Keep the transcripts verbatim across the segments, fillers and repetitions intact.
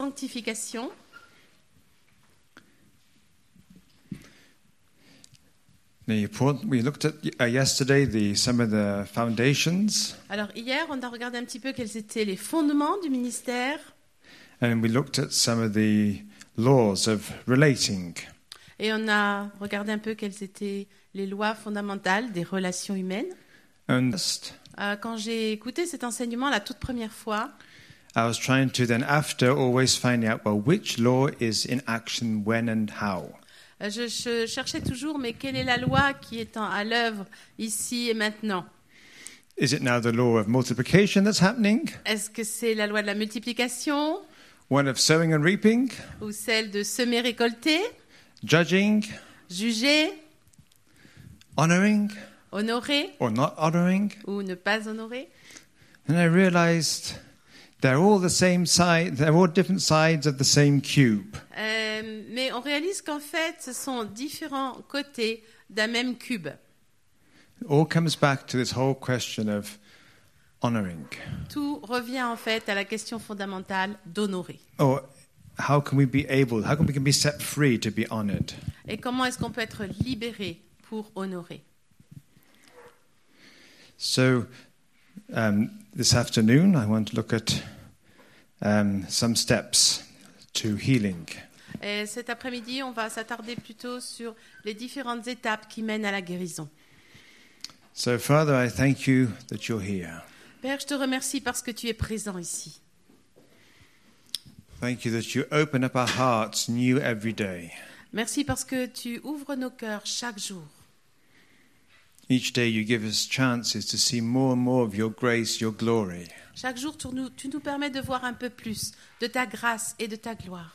sanctification. Now, you put, we looked at uh, yesterday the some of the foundations, Alors hier, on a regardé un petit peu quels étaient les fondements du ministère and we looked at some of the laws of relating. et on a regardé un peu quelles étaient les lois fondamentales des relations humaines. And Euh, quand j'ai écouté cet enseignement la toute première fois, I was trying to then after always find out, well, which law is in action when and how. euh, je, je cherchais toujours, mais quelle est la loi qui est en- à l'œuvre ici et maintenant? Is it now the law of multiplication that's happening? Est-ce que c'est la loi de la multiplication One of sowing and reaping? ou celle de semer-récolter, Judging? juger, Honoring? honorer Or not honoring? ou ne pas honorer? And I realized they're all the same side, they're all different sides of the same cube. Euh, mais on réalise qu'en fait, ce sont différents côtés d'un même cube. It all comes back to this whole question of honoring. Tout revient en fait à la question fondamentale d'honorer. Or how can we be able, how can we can be set free to be honored? Et comment est-ce qu'on peut être libéré pour honorer? So um, this afternoon I want to look at um, some steps to healing. Et cet après-midi, on va s'attarder plutôt sur les différentes étapes qui mènent à la guérison. So Father, I thank you that you're here. Père, je te remercie parce que tu es présent ici. Thank you that you open up our hearts new every day. Merci parce que tu ouvres nos cœurs chaque jour. Each day you give us chances to see more and more of your grace, your glory. Chaque jour, tu nous, tu nous permets de voir un peu plus de ta grâce et de ta gloire.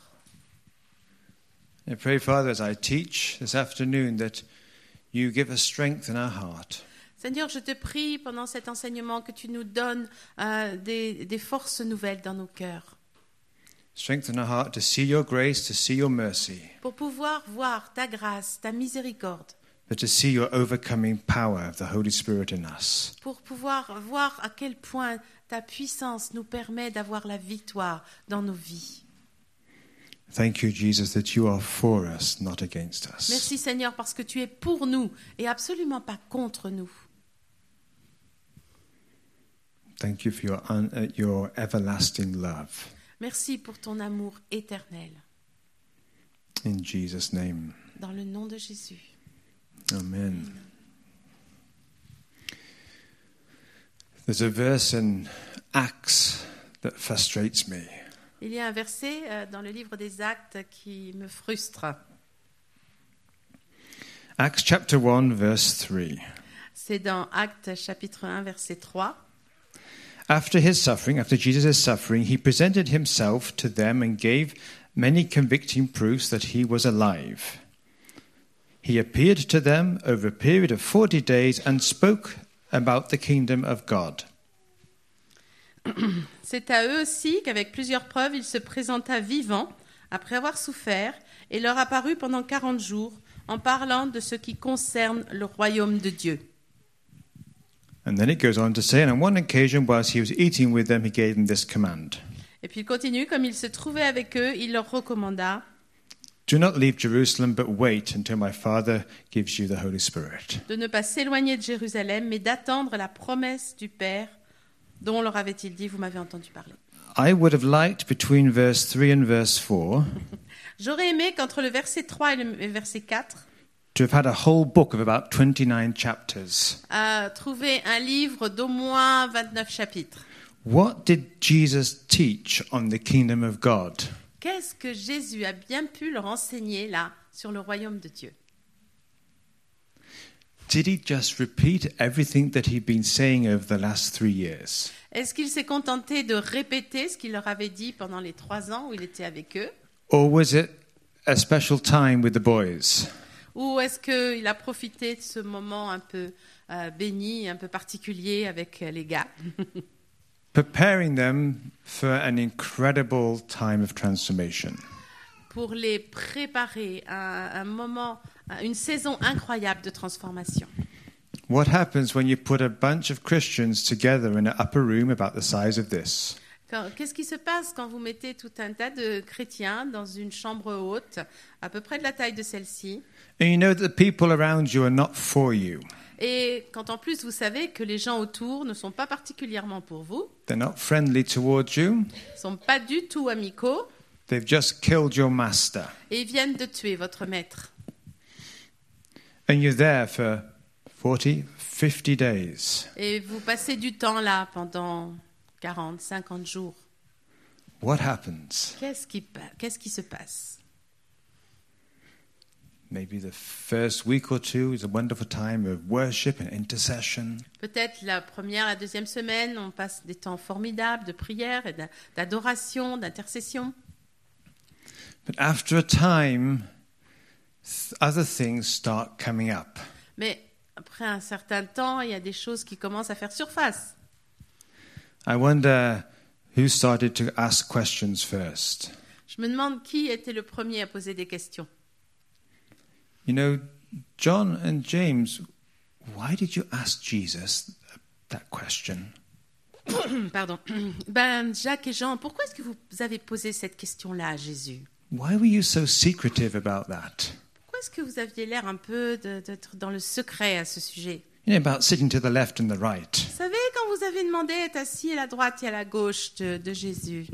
I pray, Father, as I teach this afternoon, that you give us strength in our heart. Seigneur, je te prie pendant cet enseignement que tu nous donnes euh, des, des forces nouvelles dans nos cœurs Strength in our heart to see your grace, to see your mercy, pour pouvoir voir ta grâce, ta miséricorde, but to see your overcoming power of the Holy Spirit in us. pour pouvoir voir à quel point ta puissance nous permet d'avoir la victoire dans nos vies. Thank you, Jesus, that you are for us, not against us. Merci Seigneur parce que tu es pour nous et absolument pas contre nous. Thank you for your, un, uh, your everlasting love. Merci pour ton amour éternel. In Jesus' name, Dans le nom de Jésus. amen. There's a verse in Acts that frustrates me. Il y a un verset euh, dans le livre des Actes qui me frustre. Acts chapter one, verse three. C'est dans Actes chapitre un, verset trois. After his suffering, after Jesus' suffering, he presented himself to them and gave many convicting proofs that he was alive. He appeared to them over a period of forty days and spoke about the kingdom of God. C'est à eux aussi qu'avec plusieurs preuves, il se présenta vivant, après avoir souffert, et leur apparut pendant quarante jours, en parlant de ce qui concerne le royaume de Dieu. And then it goes on to say, and on one occasion, whilst he was eating with them, he gave them this command. Et puis il continue, comme il se trouvait avec eux, il leur recommanda Do not leave Jerusalem, but wait until my Father gives you the Holy Spirit. de ne pas s'éloigner de Jérusalem, mais d'attendre la promesse du Père, dont leur avait-il dit, vous m'avez entendu parler. I would have liked between verse three and verse four J'aurais aimé qu'entre le verset trois et le verset quatre, to have had a whole book of about twenty-nine chapters. euh, trouver un livre d'au moins vingt-neuf chapitres. What did Jesus teach on the kingdom of God? Qu'est-ce que Jésus a bien pu leur enseigner là sur le royaume de Dieu? Did he just repeat everything that he'd been saying over the last three years? Est-ce qu'il s'est contenté de répéter ce qu'il leur avait dit pendant les trois ans où il était avec eux? Or was it a special time with the boys? Ou est-ce qu'il a profité de ce moment un peu euh, béni, un peu particulier avec les gars, Preparing them for an incredible time of transformation. pour les préparer à un moment, à une saison incroyable de transformation? What happens when you put a bunch of Christians together in an upper room about the size of this? Quand- Qu'est-ce qui se passe quand vous mettez tout un tas de chrétiens dans une chambre haute, à peu près de la taille de celle-ci, and you know that the people around you are not for you? et quand en plus vous savez que les gens autour ne sont pas particulièrement pour vous, They're not friendly towards you. ne sont pas du tout amicaux, They've just killed your master. et ils viennent de tuer votre maître. And you're there for forty, fifty days. Et vous passez du temps là pendant quarante, cinquante jours. What happens? Qu'est-ce qui, pa- qu'est-ce qui se passe? Maybe the first week or two is a wonderful time of worship and intercession. Peut-être la première, la deuxième semaine, on passe des temps formidables de prière et d'a- d'adoration, d'intercession. But after a time, th- other things start coming up. Mais après un certain temps, il y a des choses qui commencent à faire surface. I wonder who started to ask questions first. Je me demande qui était le premier à poser des questions. You know, John and James, why did you ask Jesus that question? Pardon. Ben, Jacques et Jean, pourquoi est-ce que vous avez posé cette question-là à Jésus? Why were you so secretive about that? Pourquoi est-ce que vous aviez l'air un peu de- d'être dans le secret à ce sujet? You know, about sitting to the left and the right. Vous savez, quand vous avez demandé d'être assis à la droite et à la gauche de, de Jésus,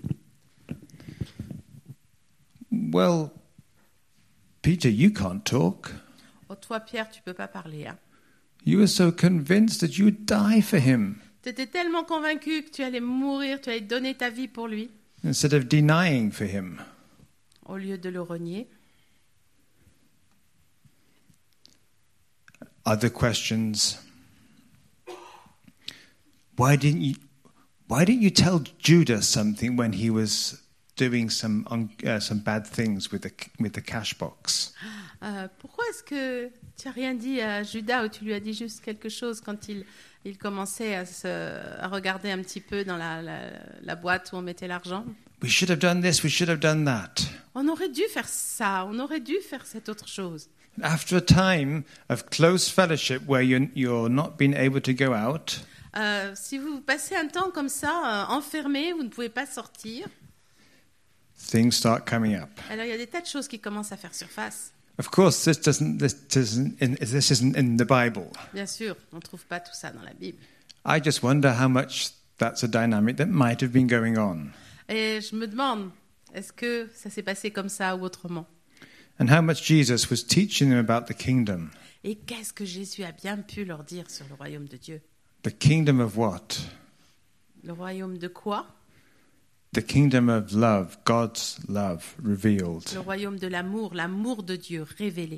Well, Peter, you can't talk. oh, toi, Pierre, tu peux pas parler. Hein. You were so convinced that you would die for him Tu étais tellement convaincu que tu allais mourir, tu allais donner ta vie pour lui, instead of denying for him. au lieu de le renier. Other questions. Why didn't you why didn't you tell Judah something when he was doing some un, uh, some bad things with the with the cash box? Euh, pourquoi est-ce que tu n'as rien dit à Judas ou tu lui as dit juste quelque chose quand il, il commençait à, se, à regarder un petit peu dans la, la, la boîte où on mettait l'argent? We should have done this, we should have done that. On aurait dû faire ça, on aurait dû faire cette autre chose. After a time of close fellowship where you're, you're not being able to go out, Euh, si vous passez un temps comme ça, euh, enfermé, vous ne pouvez pas sortir, things start coming up. alors il y a des tas de choses qui commencent à faire surface. Of course, this doesn't this isn't in, this isn't in the Bible. Bien sûr, on ne trouve pas tout ça dans la Bible. I just wonder how much that's a dynamic that might have been going on, Et je me demande, est-ce que ça s'est passé comme ça ou autrement? and how much Jesus was teaching them about the kingdom. Et qu'est-ce que Jésus a bien pu leur dire sur le royaume de Dieu? The kingdom of what? Le royaume de quoi? The kingdom of love, God's love revealed. Le royaume de l'amour, l'amour de Dieu révélé.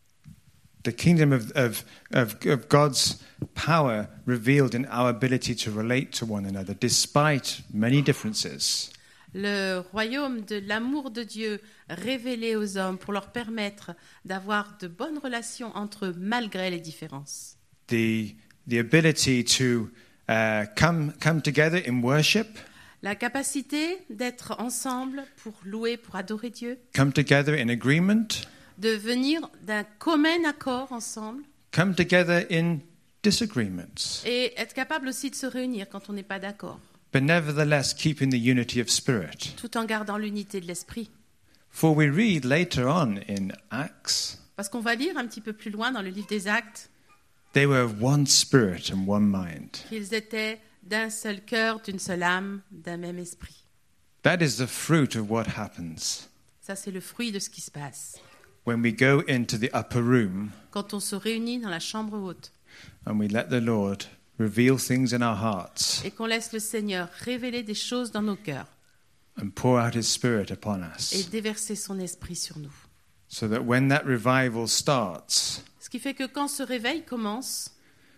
The kingdom of, of, of, of God's power revealed in our ability to relate to one another despite many differences. Le royaume de l'amour de Dieu révélé aux hommes pour leur permettre d'avoir de bonnes relations entre eux malgré les différences. The, the ability to uh, come, come together in worship, La capacité d'être ensemble pour louer, pour adorer Dieu, come together in agreement, de venir d'un commun accord ensemble come together in disagreements, et être capable aussi de se réunir quand on n'est pas d'accord, but nevertheless keeping the unity of spirit. tout en gardant l'unité de l'esprit. For we read later on in Acts, Parce qu'on va lire un petit peu plus loin dans le livre des Actes they were of one spirit and one mind. qu'ils étaient d'un seul cœur, d'une seule âme, d'un même esprit. That is the fruit of what happens Ça, c'est le fruit de ce qui se passe. when we go into the upper room Quand on se réunit dans la chambre haute and we let the Lord reveal things in our hearts et qu'on laisse le Seigneur révéler des choses dans nos cœurs and pour out His Spirit upon et us, déverser son esprit sur nous. so that when that revival starts, Ce qui fait que quand ce réveil commence,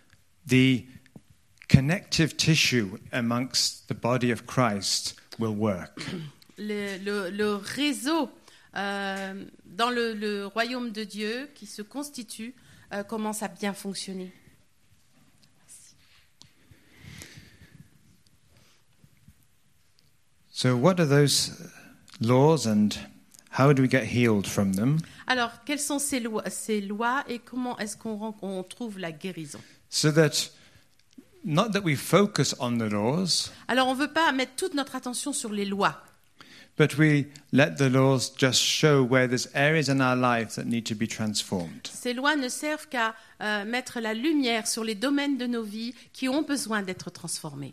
the connective tissue amongst the body of Christ will work. le, le- le réseau euh, dans le, le royaume de Dieu qui se constitue euh, commence à bien fonctionner. So, what are those laws and how do we get healed from them? Alors, quelles sont ces lois, ces lois et comment est-ce qu'on ren- on trouve la guérison? So that not that we focus on the laws, Alors on ne veut pas mettre toute notre attention sur les lois, but we let the laws just show where there's areas in our life that need to be transformed. ces lois ne servent qu'à euh, mettre la lumière sur les domaines de nos vies qui ont besoin d'être transformés.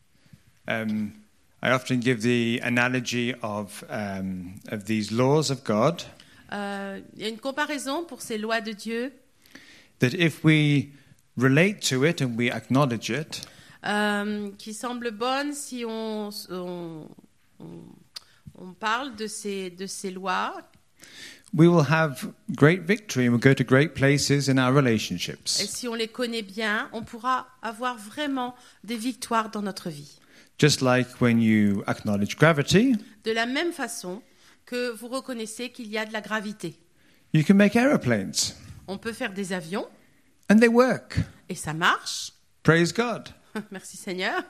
Um, I often give the analogy of um, of these laws of God, Euh, il y a une comparaison pour ces lois de Dieu, that if we relate to it and we acknowledge it, euh, qui semble bonne si on, on, on, on parle de ces, de ces lois. we will have great victory and we'll go to great places in our Et relationships. si on les connaît bien, on pourra avoir vraiment des victoires dans notre vie. Just like when you acknowledge gravity, De la même façon que vous reconnaissez qu'il y a de la gravité. you can make aeroplanes On peut faire des avions and they work. et ça marche. Praise God. Merci Seigneur.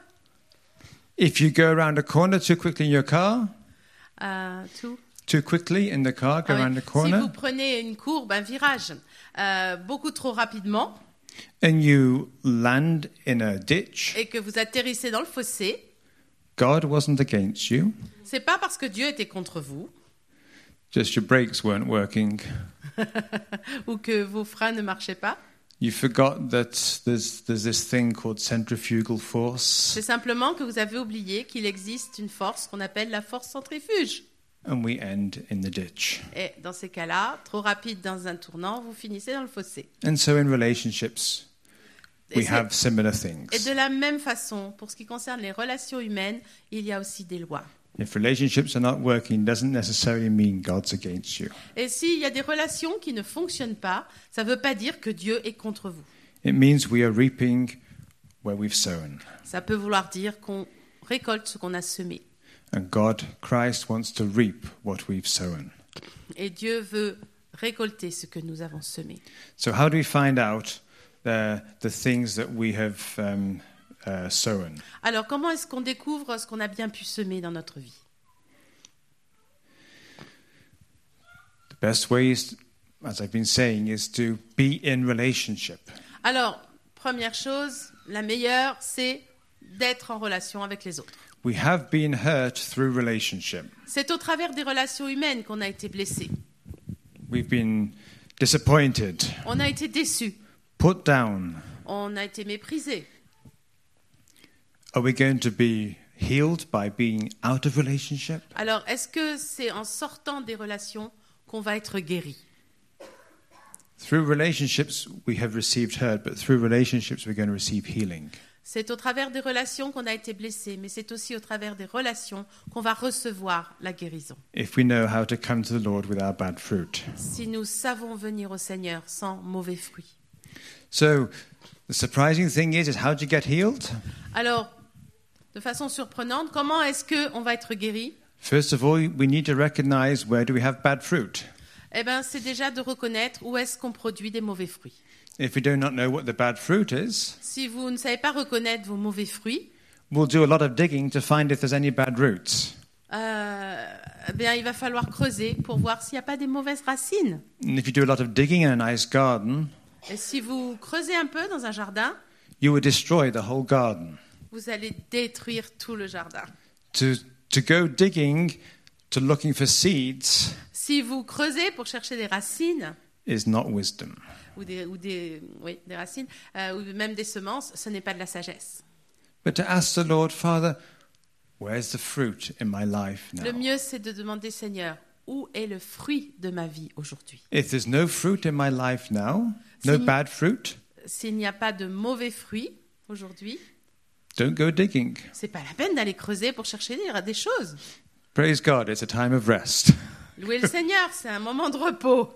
If you go around a corner too quickly in your car, Euh, tout. too quickly in the car, go Ah oui. around the Si corner, vous prenez une courbe, un virage, euh, beaucoup trop rapidement and you land in a ditch, et que vous atterrissez dans le fossé, God wasn't against you, c'est pas parce que Dieu était contre vous just your brakes weren't working. ou que vos freins ne marchaient pas. You forgot that there's, there's this thing called centrifugal force, C'est simplement que vous avez oublié qu'il existe une force qu'on appelle la force centrifuge. and we end in the ditch. Et dans ces cas-là, trop rapide dans un tournant, vous finissez dans le fossé. And so in relationships, Et, we c'est- have similar et things. de la même façon, pour ce qui concerne les relations humaines, il y a aussi des lois. If relationships are not working, doesn't necessarily mean God's against you. Et s'il y a des relations qui ne fonctionnent pas, ça ne veut pas dire que Dieu est contre vous. It means we are reaping where we've sown. Ça peut vouloir dire qu'on récolte ce qu'on a semé. And God, Christ, wants to reap what we've sown. Et Dieu veut récolter ce que nous avons semé. So how do we find out the, the things that we have um, uh, sown? Alors, comment est-ce qu'on découvre ce qu'on a bien pu semer dans notre vie? The best way is, as I've been saying, is to be in relationship. Alors, première chose, la meilleure, c'est d'être en relation avec les autres. We have been hurt through relationship. C'est au travers des relations humaines qu'on a été blessé. We've been disappointed, On a été déçu. put down. On a été méprisé. Are we going to be healed by being out of relationship? Alors, est-ce que c'est en sortant des relations qu'on va être guéri? Through relationships, we have received hurt, but through relationships, we're going to receive healing. C'est au travers des relations qu'on a été blessé, mais c'est aussi au travers des relations qu'on va recevoir la guérison. If we know how to come to the Lord with our bad fruit. Si nous savons venir au Seigneur sans mauvais fruits. So, the surprising thing is, is how do you get healed? Alors, de façon surprenante, comment est-ce qu'on va être guéri? First of all, we need to recognize where do we have bad fruit. Eh bien, c'est déjà de reconnaître où est-ce qu'on produit des mauvais fruits. If we do not know what the bad fruit is, Si vous ne savez pas reconnaître vos mauvais fruits, we'll do a lot of digging to find if there's any bad roots. euh, eh bien, il va falloir creuser pour voir s'il n'y a pas des mauvaises racines. And if you do a lot of digging in a nice garden, Et si vous creusez un peu dans un jardin, you will destroy the whole garden. vous allez détruire tout le jardin. To, to go digging, to looking for seeds, Si vous creusez pour chercher des racines, is not wisdom. ou des, ou des, oui, des racines, euh, ou même des semences, ce n'est pas de la sagesse. But to ask the Lord, Father, where's the fruit in my life now? Le mieux, c'est de demander, Seigneur, où est le fruit de ma vie aujourd'hui? If there's no fruit in my life now, no Si- bad fruit, S'il n'y a pas de mauvais fruits aujourd'hui, don't go digging. c'est pas la peine d'aller creuser pour chercher des, des choses. Praise God, it's a time of rest. Louez le Seigneur, c'est un moment de repos.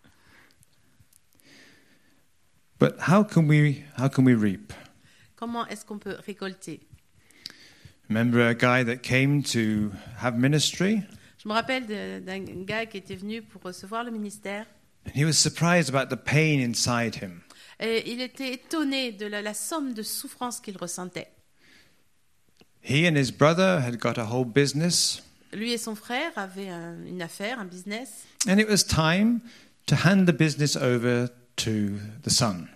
But how can we how can we reap? Comment est-ce qu'on peut récolter? Remember a guy that came to have ministry, Je me rappelle de- d'un gars qui était venu pour recevoir le ministère. and he was surprised about the pain inside him. Et il était étonné de la, la somme de souffrance qu'il ressentait. He and his brother had got a whole business, Lui et son frère avaient un- une affaire, un business. and it was time to hand the business over to the son.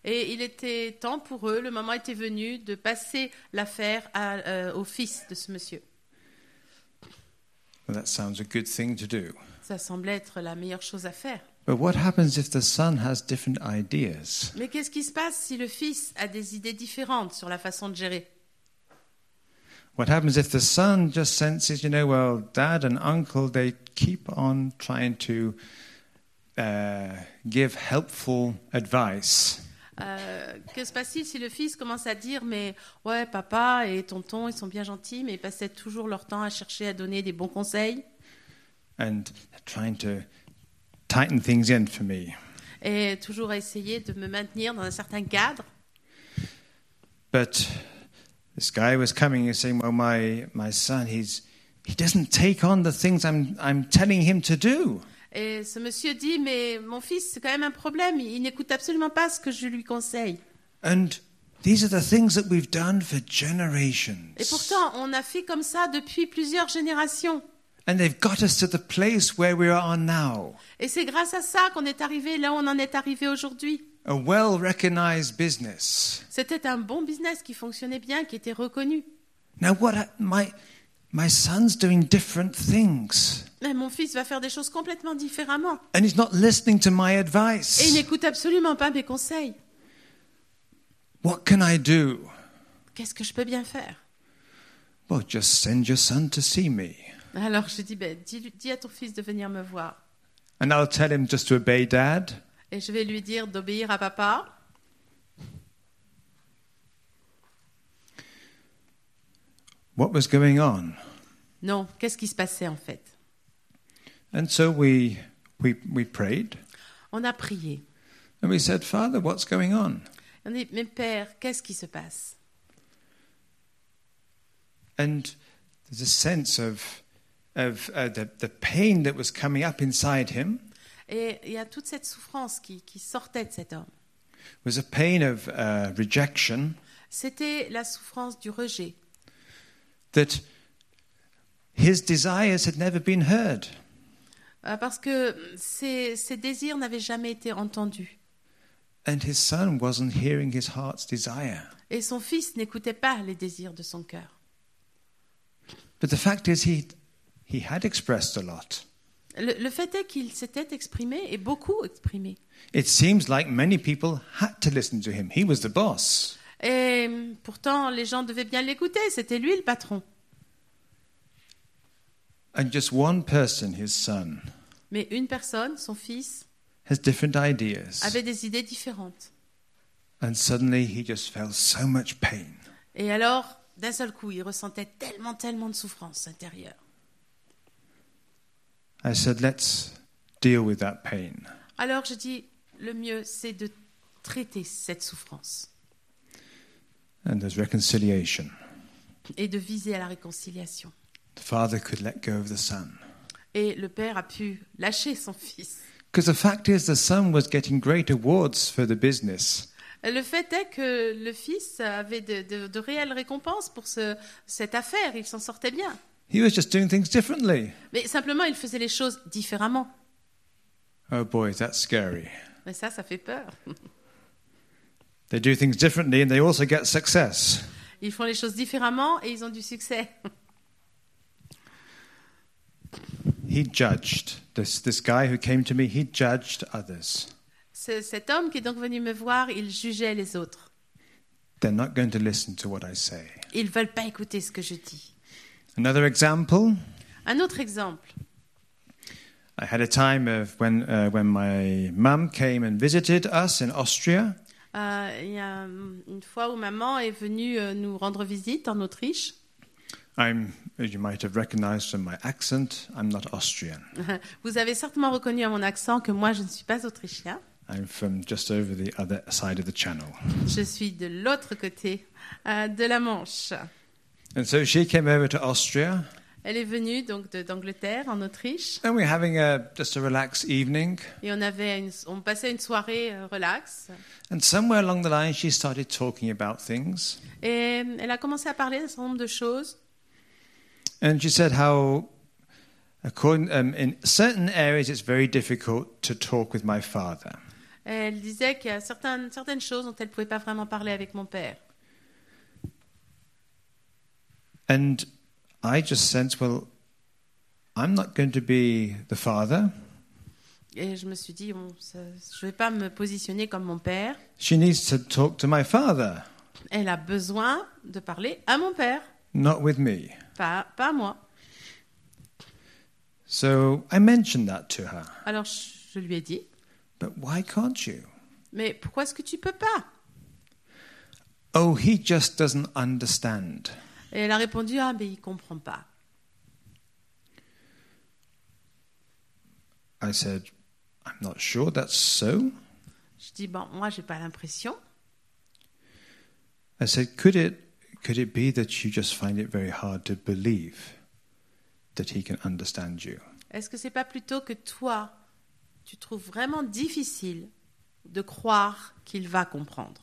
Et il était temps pour eux, le moment était venu de passer l'affaire à, euh, au fils de ce monsieur. Well, that sounds a good thing to do. Ça semblait être la meilleure chose à faire. But what happens if the son has different ideas? Mais qu'est-ce qui se passe si le fils a des idées différentes sur la façon de gérer? What happens if the son just senses, you know, well, dad and uncle, they keep on trying to uh, give helpful advice. Euh, que se passe-t-il si le fils commence à dire mais ouais, papa et tonton ils sont bien gentils mais ils passaient toujours leur temps à chercher à donner des bons conseils And trying to tighten things in for me. et toujours à essayer de me maintenir dans un certain cadre. But this guy was coming and saying, well, my, my son, he's, he doesn't take on the things I'm, I'm telling him to do. Et ce monsieur dit mais mon fils c'est quand même un problème, il, il n'écoute absolument pas ce que je lui conseille. And these are the things that we've done for generations. Et pourtant on a fait comme ça depuis plusieurs générations. And they've got us to the place where we are now. Et c'est grâce à ça qu'on est arrivé là où on en est arrivé aujourd'hui. A well-recognized business. C'était un bon business qui fonctionnait bien, qui était reconnu. Now what I- my my son's doing different things. Mais mon fils va faire des choses complètement différemment. And he's not listening to my Et il advice. n'écoute absolument pas mes conseils. What can I do? Qu'est-ce que je peux bien faire? Well, just send your son to see me. Alors je dis, ben, dis, dis à ton fils de venir me voir. And I'll tell him just to obey dad. Et je vais lui dire d'obéir à papa. What was going on? Non, qu'est-ce qui se passait en fait? And so we we we prayed On a prié. and we said, Father, what's going on? On dit, mais père, qu'est-ce qui se passe? And there's a sense of of uh, the the pain that was coming up inside him Et il y a toute cette souffrance qui, qui sortait de cet homme. was a pain of uh, rejection C'était la souffrance du rejet. that his desires had never been heard. Euh, Parce que ses, ses désirs n'avaient jamais été entendus. And his son wasn't hearing his heart's desire. Et son fils n'écoutait pas les désirs de son cœur. But the fact is, he he had expressed a lot. Le, le fait est qu'il s'était exprimé, et beaucoup exprimé. It seems like many people had to listen to him. He was the boss. Et pourtant, les gens devaient bien l'écouter, c'était lui le patron. And just one person, his son, Mais une personne, son fils, has different ideas. avait des idées différentes. And suddenly he just felt so much pain. Et alors, d'un seul coup, il ressentait tellement, tellement de souffrance intérieure. I said, let's deal with that pain. Alors, je dis, le mieux, c'est de traiter cette souffrance And there's reconciliation. et de viser à la réconciliation. The father could let go of the son. Et le père a pu lâcher son fils. Because the fact is, the son was getting great awards for the business. Le fait est que le fils avait de, de, de réelles récompenses pour ce, cette affaire, il s'en sortait bien. He was just doing things differently. Mais simplement, il faisait les choses différemment. Oh boy, that's scary. Mais ça, ça fait peur. They do things differently and they also get success. Ils font les choses différemment et ils ont du succès. He judged. This, this guy who came to me, he judged others. Ce- cet homme qui est donc venu me voir, il jugeait les autres. They're not going to listen to what I say. Ils ne veulent pas écouter ce que je dis. Another example, Un autre exemple. I had a time of when, uh, when my mum came and visited us in Austria. Euh, il y a hum, une fois où maman est venue euh, nous rendre visite en Autriche. I'm, as you might have recognized from my accent, I'm not Austrian. Vous avez certainement reconnu à mon accent que moi, je ne suis pas autrichien. I'm from just over the other side of the channel. Je suis de l'autre côté euh, de la Manche. And so she came over to Austria, Elle est venue donc de- d'Angleterre en Autriche and we're having a, just a relaxed evening. et on avait une, on passait une soirée euh, relax. And somewhere along the line, she started talking about things. Et elle a commencé à parler d'un certain nombre de choses. And she said how, according, um, in certain areas, it's very difficult to talk with my father. Elle disait qu'il y a certaines, certaines choses dont elle ne pouvait pas vraiment parler avec mon père. And I just sensed, well, I'm not going to be the father. Et je me suis dit, bon, ça, je ne vais pas me positionner comme mon père. She needs to talk to my father, Elle a besoin de parler à mon père, not with me. pas, pas à moi. So I mentioned that to her. Alors je, je lui ai dit, But why can't you? mais pourquoi est-ce que tu peux pas? Oh, he just doesn't understand. Et elle a répondu, ah, mais il ne comprend pas. I said, I'm not sure that's so. Je dis, bon, moi, je n'ai pas l'impression. I said, could it could it be that you just find it very hard to believe that he can understand you? Est-ce que c'est pas plutôt que toi, tu trouves vraiment difficile de croire qu'il va comprendre?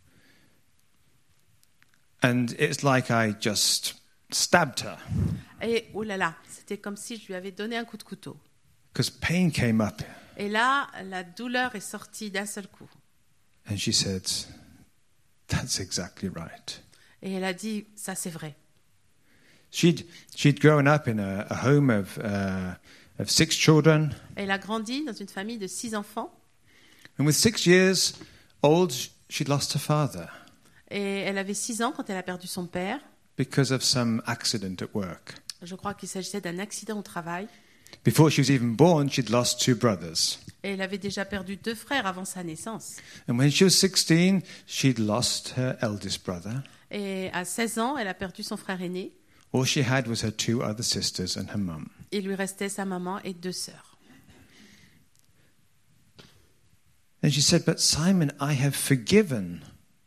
And it's like I just stabbed her Et oh là là, c'était comme si je lui avais donné un coup de couteau. because pain came up. Et là, la douleur est sortie d'un seul coup. And she said, that's exactly right. Et elle a dit, ça c'est vrai. She'd, she'd grown up in a, a home of, uh, of six children. Elle a grandi dans une famille de six enfants. And with six years old, she'd lost her father Et elle avait six ans quand elle a perdu son père. because of some accident at work. Je crois qu'il s'agissait d'un accident au travail. Before she was even born, she'd lost two brothers. Et elle avait déjà perdu deux frères avant sa naissance. And when she was sixteen, she'd lost her eldest brother. Et à seize ans, elle a perdu son frère aîné. All she had was her two other sisters and her mum. Il lui restait sa maman et deux sœurs. And she said, but Simon, I have forgiven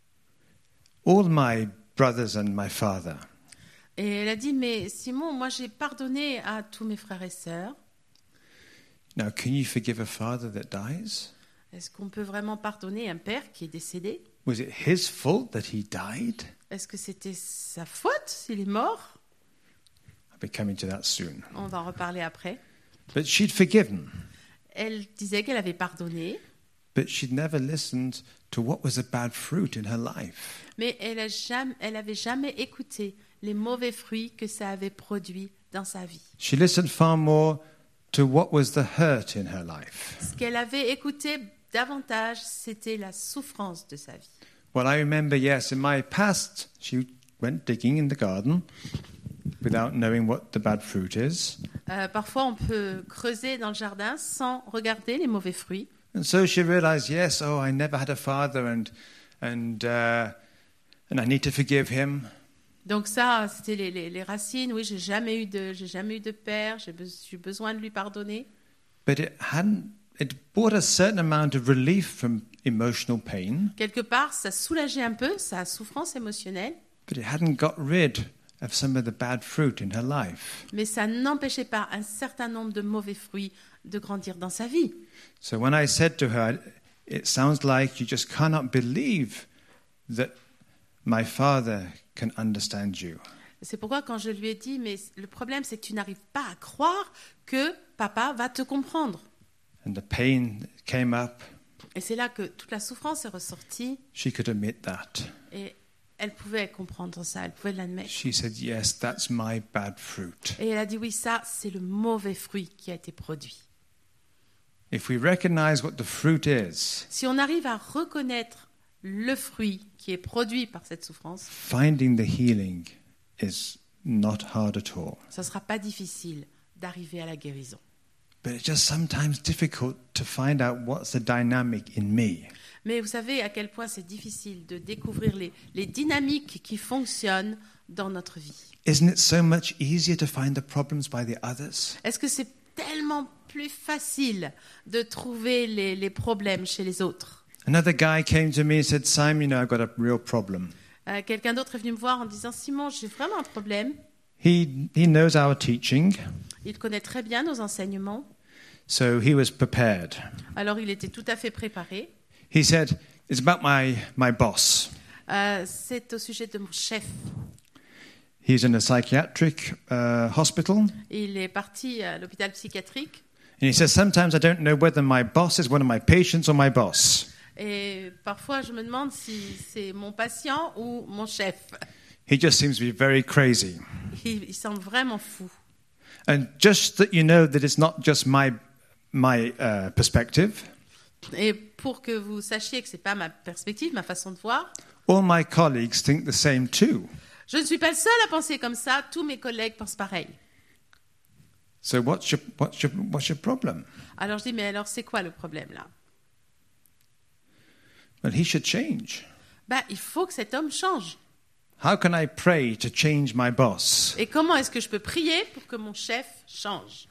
all my brothers and my father. Et elle a dit, mais Simon, moi j'ai pardonné à tous mes frères et sœurs. Now, can you forgive a father that dies? Est-ce qu'on peut vraiment pardonner un père qui est décédé? Was it his fault that he died? Est-ce que c'était sa faute s'il est mort? I'll be coming to that soon. On va en reparler après. But she'd forgiven, Elle disait qu'elle avait pardonné, but she'd never listened to what was the bad fruit in her life. mais elle a jamais, elle avait jamais écouté les mauvais fruits que ça avait produits dans sa vie. She listened far more to what was the hurt in her life. Ce qu'elle avait écouté davantage, c'était la souffrance de sa vie. Well, I remember, yes, in my past, she went digging in the garden without knowing what the bad fruit is. Euh, parfois, on peut creuser dans le jardin sans regarder les mauvais fruits. And so she realized, yes, oh, I never had a father and, and, uh, and I need to forgive him. Donc ça, c'était les, les, les racines. Oui, j'ai jamais eu de, j'ai jamais eu de père. J'ai be- j'ai besoin de lui pardonner. But it hadn't, it brought a certain amount of relief from emotional pain, Quelque part, ça soulageait un peu sa souffrance émotionnelle, but it hadn't got rid of some of the bad fruit in her life. mais ça n'empêchait pas un certain nombre de mauvais fruits de grandir dans sa vie. So when I said to her, it sounds like you just cannot believe that my father can understand you. C'est pourquoi quand je lui ai dit, mais le problème c'est que tu n'arrives pas à croire que papa va te comprendre. And the pain came up. Et c'est là que toute la souffrance est ressortie She could admit that. et elle pouvait comprendre ça, elle pouvait l'admettre. She said, yes, that's my bad fruit. Et elle a dit, oui, ça c'est le mauvais fruit qui a été produit. If we recognize what the fruit is, Si on arrive à reconnaître le fruit qui est produit par cette souffrance, finding the healing is not hard at all. ça ne sera pas difficile d'arriver à la guérison. But it's just sometimes difficult to find out what's the dynamic in me. Mais vous savez à quel point c'est difficile de découvrir les, les dynamiques qui fonctionnent dans notre vie. Isn't it so much easier to find the problems by the others? Est-ce que c'est tellement plus facile de trouver les, les problèmes chez les autres? Another guy came to me and said, Simon, you know, I've got a real problem. Euh, quelqu'un d'autre est venu me voir en disant, Simon, j'ai vraiment un problème. He, he knows our teaching, Il connaît très bien nos enseignements. so he was prepared. Alors il était tout à fait préparé. He said, it's about my, my boss. Euh, c'est au sujet de mon chef. He's in a psychiatric uh, hospital. Il est parti à l'hôpital psychiatrique. And he says, sometimes I don't know whether my boss is one of my patients or my boss. Et parfois, je me demande si c'est mon patient ou mon chef. He just seems to be very crazy. Il, il semble vraiment fou. And just that you know that it's not just my, my uh, perspective, Et pour que vous sachiez que c'est pas ma perspective, ma façon de voir, all my colleagues think the same too. je ne suis pas le seul à penser comme ça. Tous mes collègues pensent pareil. So what's your, what's your, what's your problem? Alors je dis, mais alors c'est quoi le problème là? Well, he should change. Bah, il faut que cet homme change. How can I pray to change my boss? Et comment est-ce que je peux prier pour que mon chef change?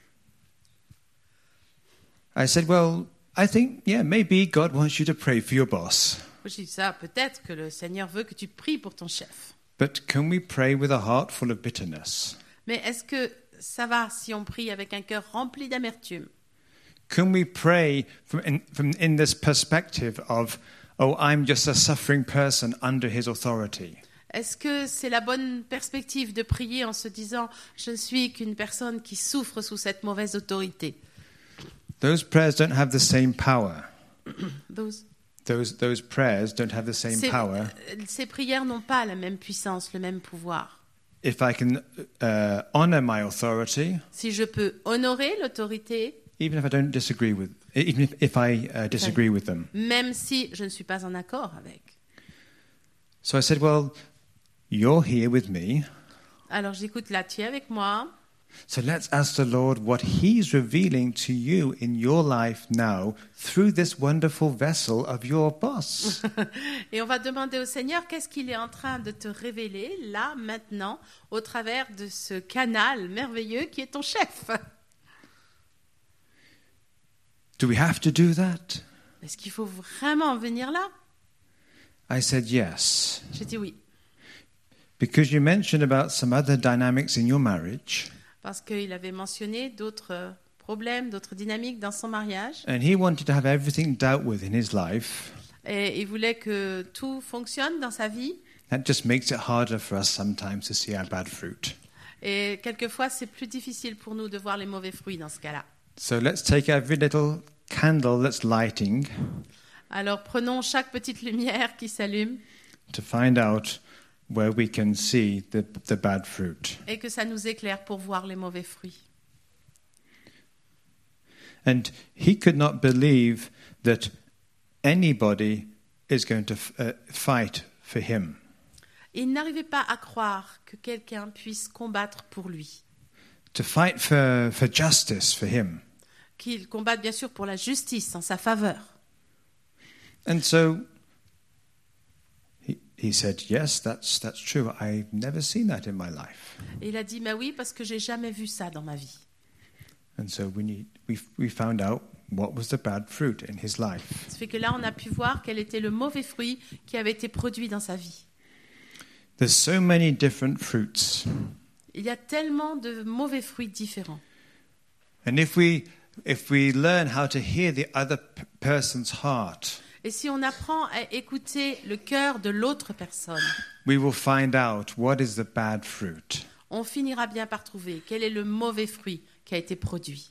I said, well, I think, yeah, maybe God wants you to pray for your boss. Je dis ça, peut-être que le Seigneur veut que tu pries pour ton chef. But can we pray with a heart full of bitterness? Mais est-ce que ça va si on prie avec un cœur rempli d'amertume? Can we pray from in, from in this perspective of, oh, I'm just a suffering person under his authority? Est-ce que c'est la bonne perspective de prier en se disant « Je ne suis qu'une personne qui souffre sous cette mauvaise autorité » Those prayers don't have the same power. Those- Those, those prayers don't have the same Ces, power. ces prières n'ont pas la même puissance, le même pouvoir. If I can uh, honor my authority, Si je peux honorer l'autorité, even if I don't disagree with, even if, if I uh, disagree with them. même si je ne suis pas en accord avec. So I said, well, you're here with me, Alors j'écoute là, tu es avec moi. so let's ask the Lord what He's revealing to you in your life now through this wonderful vessel of your boss. Et on va demander au Seigneur qu'est-ce qu'il est en train de te révéler là, maintenant, au travers de ce canal merveilleux qui est ton chef. Do we have to do that? Est-ce qu'il faut vraiment venir là? I said yes. J'ai dit oui. Because you mentioned about some other dynamics in your marriage, Parce qu'il avait mentionné d'autres problèmes, d'autres dynamiques dans son mariage. and he wanted to have everything dealt with in his life. Et il voulait que tout fonctionne dans sa vie. That just makes it harder for us sometimes to see our bad fruit. Et quelquefois, c'est plus difficile pour nous de voir les mauvais fruits dans ce cas-là. So let's take every little candle that's lighting Alors prenons chaque petite lumière qui s'allume to find out where we can see the, the bad fruit. et que ça nous éclaire pour voir les mauvais fruits. And he could not believe that anybody is going to f- uh, fight for him. Il n'arrivait pas à croire que quelqu'un puisse combattre pour lui. To fight for, for justice for him. Qu'il combatte bien sûr pour la justice en sa faveur. And so he, he said, yes, that's, that's true. I've never seen that in my life. Et il a dit, mais oui, parce que j'ai jamais vu ça dans ma vie. And so we, need, we, we found out what was the bad fruit in his life. Ça fait que là, on a pu voir quel était le mauvais fruit qui avait été produit dans sa vie. There's so many different fruits. Il y a tellement de mauvais fruits différents. And if we, if we learn how to hear the other p- person's heart, Et si on apprend à écouter le cœur de l'autre personne, we will find out what is the bad fruit. on finira bien par trouver quel est le mauvais fruit qui a été produit.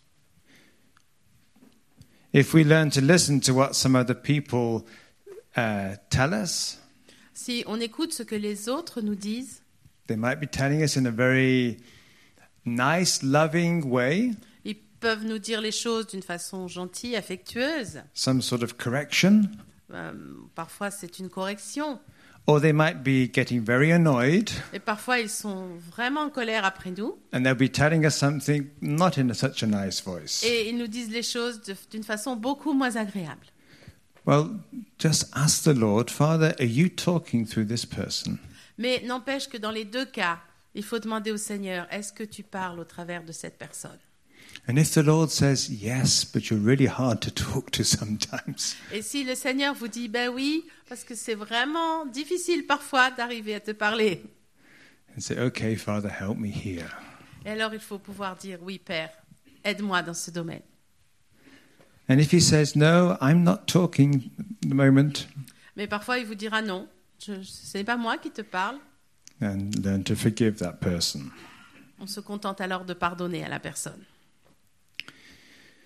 If we learn to listen to what some other people uh, tell us, Si on écoute ce que les autres nous disent, they might be telling us in a very nice, loving way, ils peuvent nous dire les choses d'une façon gentille, affectueuse. some sort of correction, Euh, parfois, c'est une correction. or they might be getting very annoyed Et parfois, ils sont vraiment en colère après nous. and they'll be telling us something not in such a nice voice. Et ils nous disent les choses de- d'une façon beaucoup moins agréable. Well, just ask the Lord, Father, are you talking through this person? Mais n'empêche que dans les deux cas, il faut demander au Seigneur, est-ce que tu parles au travers de cette personne? And if the Lord says, yes, but you're really hard to talk to sometimes, Et si le Seigneur vous dit, ben oui, parce que c'est vraiment difficile parfois d'arriver à te parler. and say, okay, Father, help me here. Et alors il faut pouvoir dire, oui Père, aide-moi dans ce domaine. And if he says, no, I'm not talking at the moment, Mais parfois il vous dira non, je, ce n'est pas moi qui te parle. then learn to forgive that person. On se contente alors de pardonner à la personne.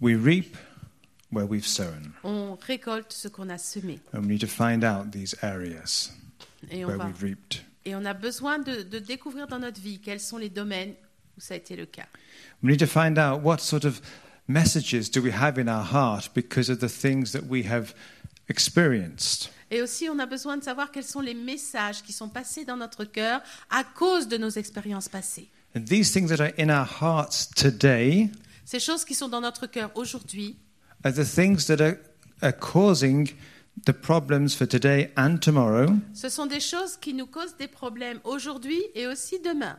We reap where we've sown. On récolte ce qu'on a semé. And we need to find out these areas Et on, where va, we've reaped. et on a besoin de, de découvrir dans notre vie quels sont les domaines où ça a été le cas. We need to find out what sort of messages do we have in our heart because of the things that we have experienced. Et aussi, on a besoin de savoir quels sont les messages qui sont passés dans notre cœur à cause de nos expériences passées. And these things that are in our hearts today Ces choses qui sont dans notre cœur aujourd'hui are the things that are, are causing the problems for today and tomorrow. ce sont des choses qui nous causent des problèmes aujourd'hui et aussi demain.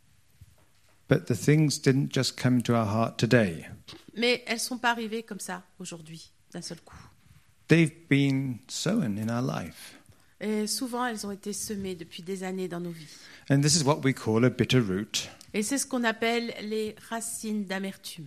But the things didn't just come to our heart today. Mais elles ne sont pas arrivées comme ça aujourd'hui, d'un seul coup. They've been sown in our life. Et souvent, elles ont été semées depuis des années dans nos vies. And this is what we call a bitter root. Et c'est ce qu'on appelle les racines d'amertume.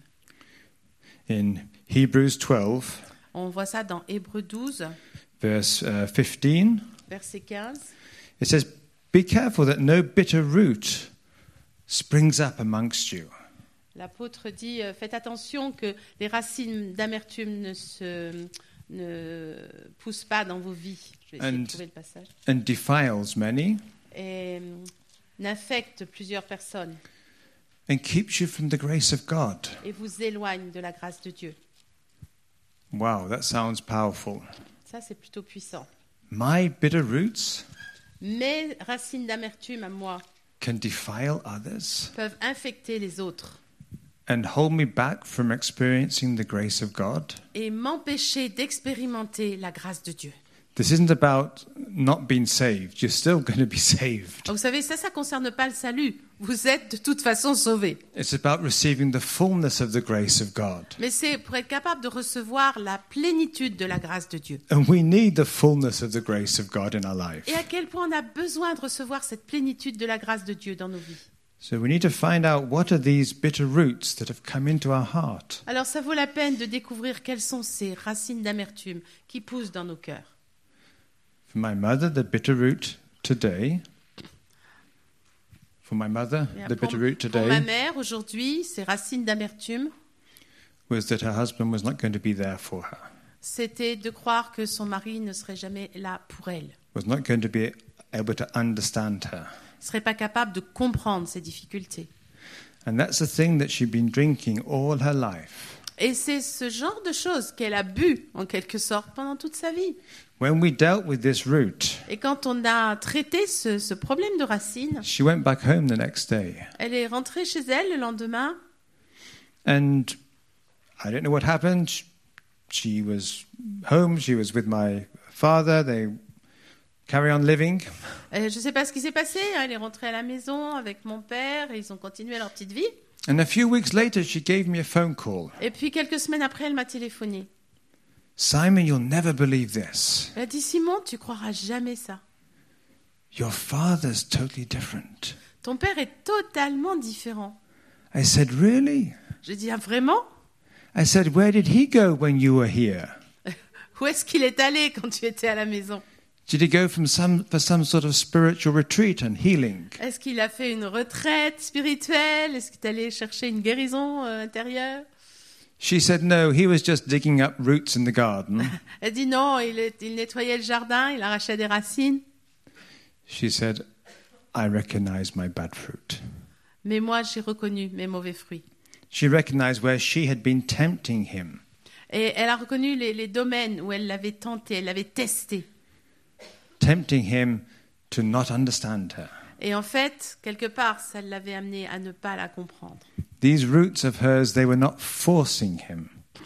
In Hebrews twelve, On voit ça dans Hébreux douze, verse uh, fifteen, verset quinze. it says, "Be careful that no bitter root springs up amongst you." L'apôtre dit, euh, faites attention que les racines d'amertume ne se ne poussent pas dans vos vies. Je vais essayer And- de trouver le passage. and defiles many, Et euh, n'infecte plusieurs personnes and keeps you from the grace of God. et vous éloigne de la grâce de Dieu. Wow, that sounds powerful. Ça, c'est plutôt puissant. My bitter roots Mes racines d'amertume à moi can defile others peuvent infecter les autres and hold me back from experiencing the grace of God. et m'empêcher d'expérimenter la grâce de Dieu. This isn't about not being saved. You're still going to be saved. Vous savez, ça, ça ne concerne pas le salut. Vous êtes de toute façon sauvés. It's about receiving the fullness of the grace of God. Mais c'est pour être capable de recevoir la plénitude de la grâce de Dieu. And we need the fullness of the grace of God in our life. Et à quel point on a besoin de recevoir cette plénitude de la grâce de Dieu dans nos vies. So we need to find out what are these bitter roots that have come into our heart. Alors ça vaut la peine de découvrir quelles sont ces racines d'amertume qui poussent dans nos cœurs. For my mother, the bitter root today. For my mother, Bien, the pour, bitter root pour ma today mère, aujourd'hui, ces racines d'amertume, was that her husband was not going to be there for her. c'était de croire que son mari ne serait jamais là pour elle. Was not going to be able to understand her. Ne serait pas capable de comprendre ses difficultés. And that's the thing that she'd been drinking all her life. Et c'est ce genre de choses qu'elle a bu, en quelque sorte, pendant toute sa vie. When we dealt with this root, Et quand on a traité ce, ce problème de racines, she went back home the next day. elle est rentrée chez elle le lendemain. And I don't know what happened. She was home. She was with my father. They carry on living. Euh, je ne sais pas ce qui s'est passé. Elle est rentrée à la maison avec mon père et ils ont continué leur petite vie. And a few weeks later, she gave me a phone call. Et puis quelques semaines après, elle m'a téléphoné. Simon, you'll never believe this. Elle a dit, Simon, tu croiras jamais ça. Your father's totally different. Ton père est totalement différent. I said, really? Je dis, ah, vraiment? I said, where did he go when you were here? Où est-ce qu'il est allé quand tu étais à la maison? Did he go from some, for some sort of spiritual retreat and healing? Est-ce qu'il a fait une retraite spirituelle? Est-ce qu'il est allé chercher une guérison euh, intérieure? She said, no, he was just digging up roots in the garden. Elle dit non, il, est- il nettoyait le jardin, il arrachait des racines. She said, I recognize my bad fruit. Mais moi, j'ai reconnu mes mauvais fruits. She recognized where she had been tempting him. Et elle a reconnu les, les domaines où elle l'avait tenté, elle l'avait testé. Tempting him to not understand her. Et en fait, quelque part, ça l'avait amené à ne pas la comprendre. These roots of hers, they were not forcing him.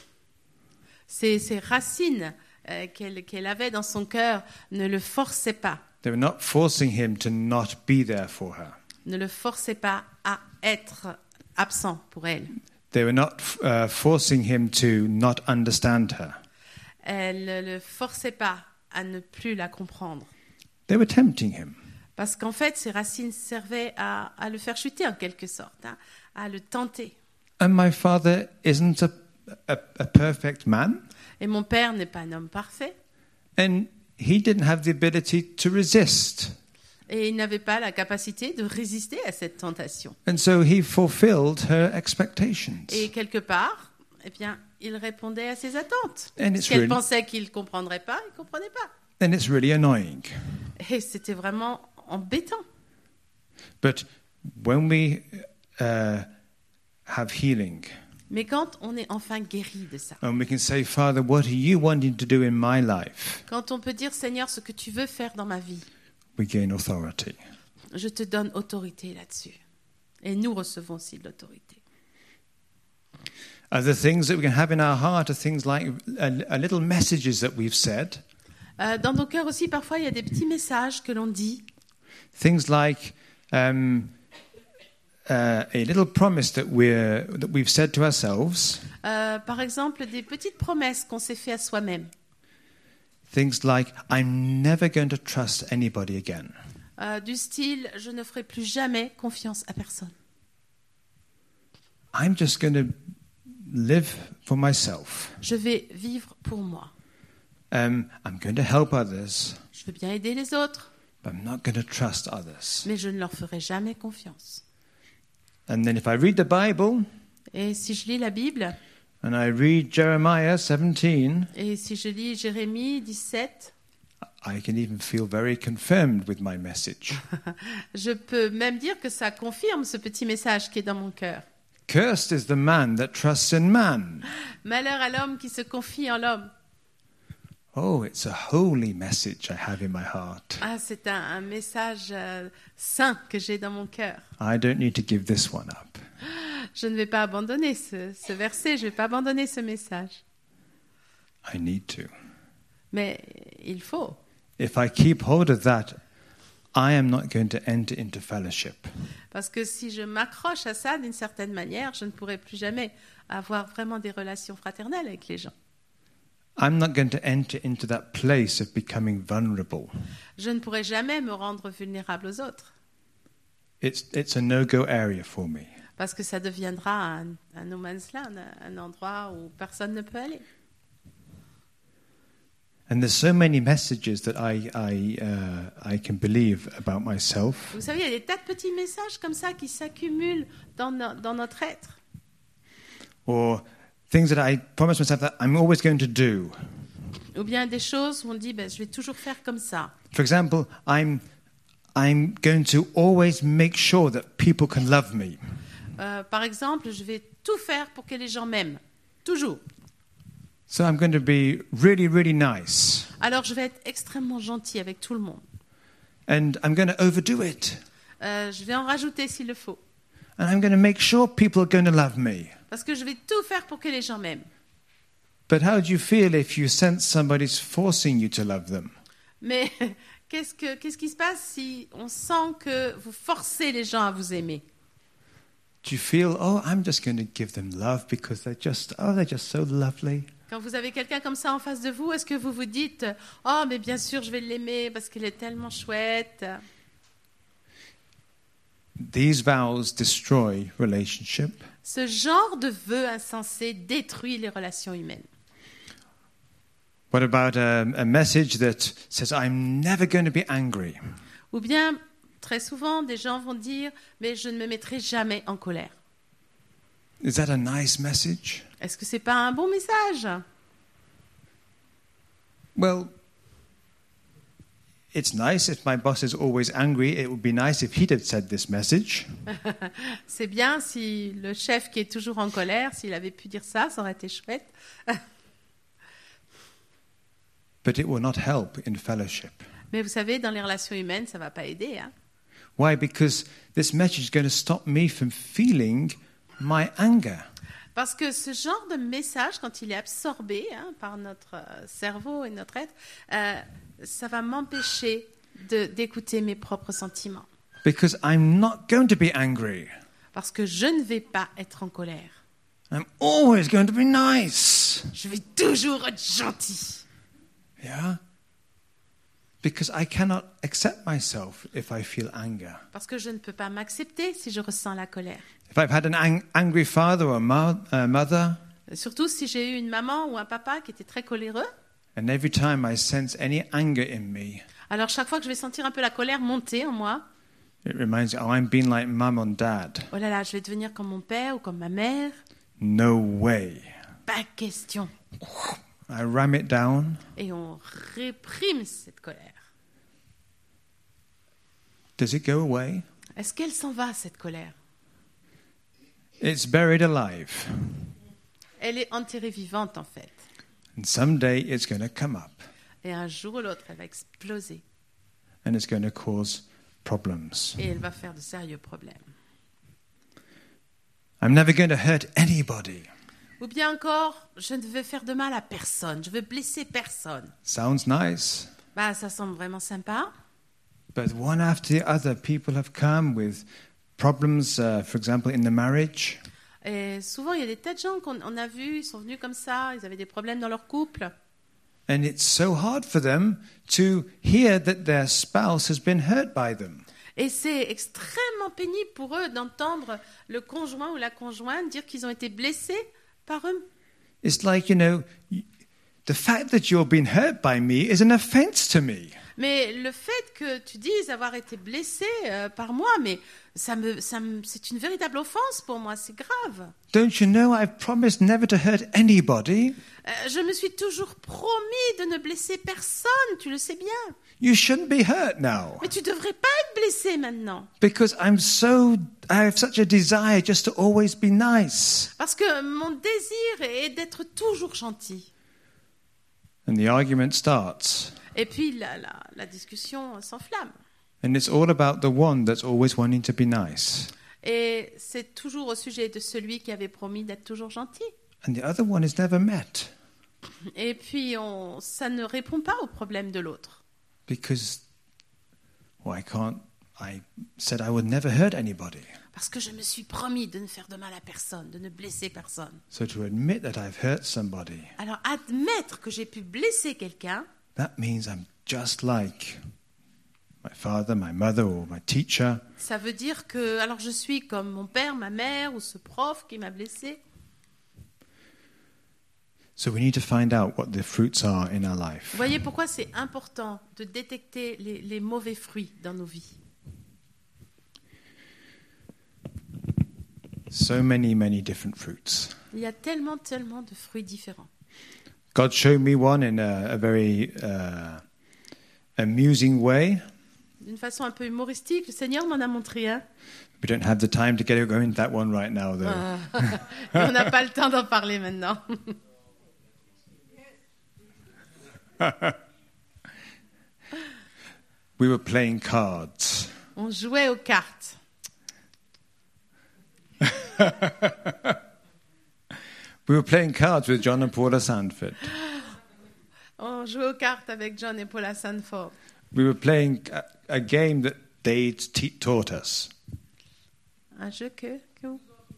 Ces, ces racines euh, qu'elle qu'elle avait dans son cœur ne le forçaient pas, They were not forcing him to not be there for her. ne le forçaient pas à être absent pour elle. They were not uh, forcing him to not understand her. Elle ne le forçait pas à ne plus la comprendre. They were tempting him. Parce qu'en fait, ces racines servaient à, à le faire chuter en quelque sorte, hein, à le tenter. And my father isn't a, a, a perfect man. Et mon père n'est pas un homme parfait. And he didn't have the ability to resist. Et il n'avait pas la capacité de résister à cette tentation. And so he fulfilled her expectations. Et quelque part, eh bien, il répondait à ses attentes. And Ce it's qu'elle really, pensait qu'il ne comprendrait pas, il ne comprenait pas. and it's really annoying. Et c'était vraiment embêtant. But when we uh, have healing, Mais quand on est enfin guéri de ça, and we can say, Father, what are you wanting to do in my life? quand on peut dire, Seigneur, ce que tu veux faire dans ma vie, We gain authority. je te donne autorité là-dessus. Et nous recevons aussi de l'autorité. Other things that we can have in our heart are things like a, a little messages that we've said, Euh, dans nos cœurs aussi, parfois, il y a des petits messages que l'on dit. things like um, uh, a little promise that we're that we've said to ourselves, Euh, par exemple, des petites promesses qu'on s'est fait à soi-même. things like I'm never going to trust anybody again. Euh, du style, je ne ferai plus jamais confiance à personne. I'm just going to live for myself. Je vais vivre pour moi. Um, I'm going to help others, Je veux bien aider les autres, but I'm not going to trust others. mais je ne leur ferai jamais confiance. And then if I read the Bible Et si je lis la Bible, and I read Jeremiah seventeen, et si je lis Jérémie dix-sept, I can even feel very confirmed with my message. je peux même dire que ça confirme ce petit message qui est dans mon cœur. Cursed is the man that trusts in man. Malheur à l'homme qui se confie en l'homme. Oh, it's a holy message I have in my heart. Ah, c'est un, un message euh, saint que j'ai dans mon cœur. I don't need to give this one up. Je ne vais pas abandonner ce, ce verset, je ne vais pas abandonner ce message. I need to. Mais il faut. If I keep hold of that, I am not going to enter into fellowship. Parce que si je m'accroche à ça d'une certaine manière, je ne pourrai plus jamais avoir vraiment des relations fraternelles avec les gens. I'm not going to enter into that place of becoming vulnerable. Je ne pourrai jamais me rendre vulnérable aux autres. It's, it's a no-go area for me. Parce que ça deviendra un, un no man's land, un endroit où personne ne peut aller. And there's so many messages that I, I, uh, I can believe about myself. Vous savez, il y a des tas de petits messages comme ça qui s'accumulent dans, no- dans notre être. Or things that I promise myself that I'm always going to do. Ou bien des choses où on dit, ben, je vais toujours faire comme ça. For example, I'm, I'm going to always make sure that people can love me. Euh, par exemple, je vais tout faire pour que les gens m'aiment. Toujours. So I'm going to be really, really nice. Alors, je vais être extrêmement gentil avec tout le monde. And I'm going to overdo it. Euh, je vais en rajouter s'il le faut. And I'm going to make sure people are going to love me. Parce que je vais tout faire pour que les gens m'aiment. But how do you feel if you sense somebody's forcing you to love them? Mais qu'est-ce, que, qu'est-ce qui se passe si on sent que vous forcez les gens à vous aimer? Do you feel, oh, I'm just going to give them love because they're just, oh, they're just so lovely? Quand vous avez quelqu'un comme ça en face de vous, est-ce que vous vous dites « Oh, mais bien sûr, je vais l'aimer parce qu'elle est tellement chouette ». These vows destroy relationship. Ce genre de vœu insensé détruit les relations humaines. What about a, a message that says, I'm never going to be angry? Ou bien, très souvent, des gens vont dire « Mais je ne me mettrai jamais en colère ». Is that a nice message? Est-ce que c'est pas un bon message? Well, it's nice if my boss is always angry. It would be nice if he'd have said this message. C'est bien si le chef qui est toujours en colère, s'il avait pu dire ça, ça aurait été chouette. But it will not help in fellowship. Mais vous savez, dans les relations humaines, ça va pas aider. Hein? Why? Because this message is going to stop me from feeling my anger. Parce que ce genre de message, quand il est absorbé hein, par notre euh, cerveau et notre être, euh, ça va m'empêcher de, d'écouter mes propres sentiments. Because I'm not going to be angry. Parce que je ne vais pas être en colère. I'm always going to be nice. Je vais toujours être gentil. Yeah? Because I cannot accept myself if I feel anger. Parce que je ne peux pas m'accepter si je ressens la colère. If I've had an ang- angry father or mo- uh, mother, Surtout si j'ai eu une maman ou un papa qui était très coléreux. and every time I sense any anger in me, Alors chaque fois que je vais sentir un peu la colère monter en moi, it reminds me, oh, I'm being like mum and dad. oh là là, je vais devenir comme mon père ou comme ma mère. No way. pas question. I ram it down. Et on réprime cette colère. Does it go away? Est-ce qu'elle s'en va, cette colère? It's buried alive. Elle est enterrée vivante, en fait. And someday it's going to come up. Et un jour ou l'autre, elle va exploser. And it's going to cause problems. Et elle va faire de sérieux problèmes. I'm never going to hurt anybody. Ou bien encore, je ne veux faire de mal à personne. Je veux blesser personne. Sounds nice. Bah, ça semble vraiment sympa. But one after the other, people have come with problems, uh, for example, in the marriage. Et souvent, il y a des tas de gens qu'on on a vus, ils sont venus comme ça, ils avaient des problèmes dans leur couple. And it's so hard for them to hear that their spouse has been hurt by them. Et c'est extrêmement pénible pour eux d'entendre le conjoint ou la conjointe dire qu'ils ont été blessés par eux. It's like, you know, the fact that you're being hurt by me is an offense to me. Mais le fait que tu dises avoir été blessé euh, par moi, mais ça me, ça me, c'est une véritable offense pour moi, c'est grave. Don't you know I've promised never to hurt anybody? Euh, je me suis toujours promis de ne blesser personne, tu le sais bien. You shouldn't be hurt now. Mais tu devrais pas être blessé maintenant. Because I'm so, I have such a desire just to always be nice. Parce que mon désir est d'être toujours gentil. And the argument starts. Et puis la, la, la discussion s'enflamme. And it's all about the one that's always wanting to be nice. Et c'est toujours au sujet de celui qui avait promis d'être toujours gentil. And the other one is never met. Et puis on, ça ne répond pas au problème de l'autre. Because, well, I can't, I said I would never hurt anybody. Parce que je me suis promis de ne faire de mal à personne, de ne blesser personne. So to admit that I've hurt somebody, Alors admettre que j'ai pu blesser quelqu'un, that means I'm just like my father, my mother, or my teacher. ça veut dire que alors je suis comme mon père, ma mère ou ce prof qui m'a blessé. So we need to find out what the fruits are in our life. Vous voyez pourquoi c'est important de détecter les, les mauvais fruits dans nos vies. So many, many different fruits. Il y a tellement, tellement de fruits différents. God showed me one in a, a very uh, amusing way. D'une façon un peu humoristique, le Seigneur m'en a montré un. We don't have the time to get go into that one right now, though. Ah, on n'a pas le temps d'en parler maintenant. We were playing cards. On jouait aux cartes. We were playing cards with John and Paula Sandford. On jouait aux cartes avec John et Paula Sanford. We were playing a, a game that they t- taught us. Un jeu que... que...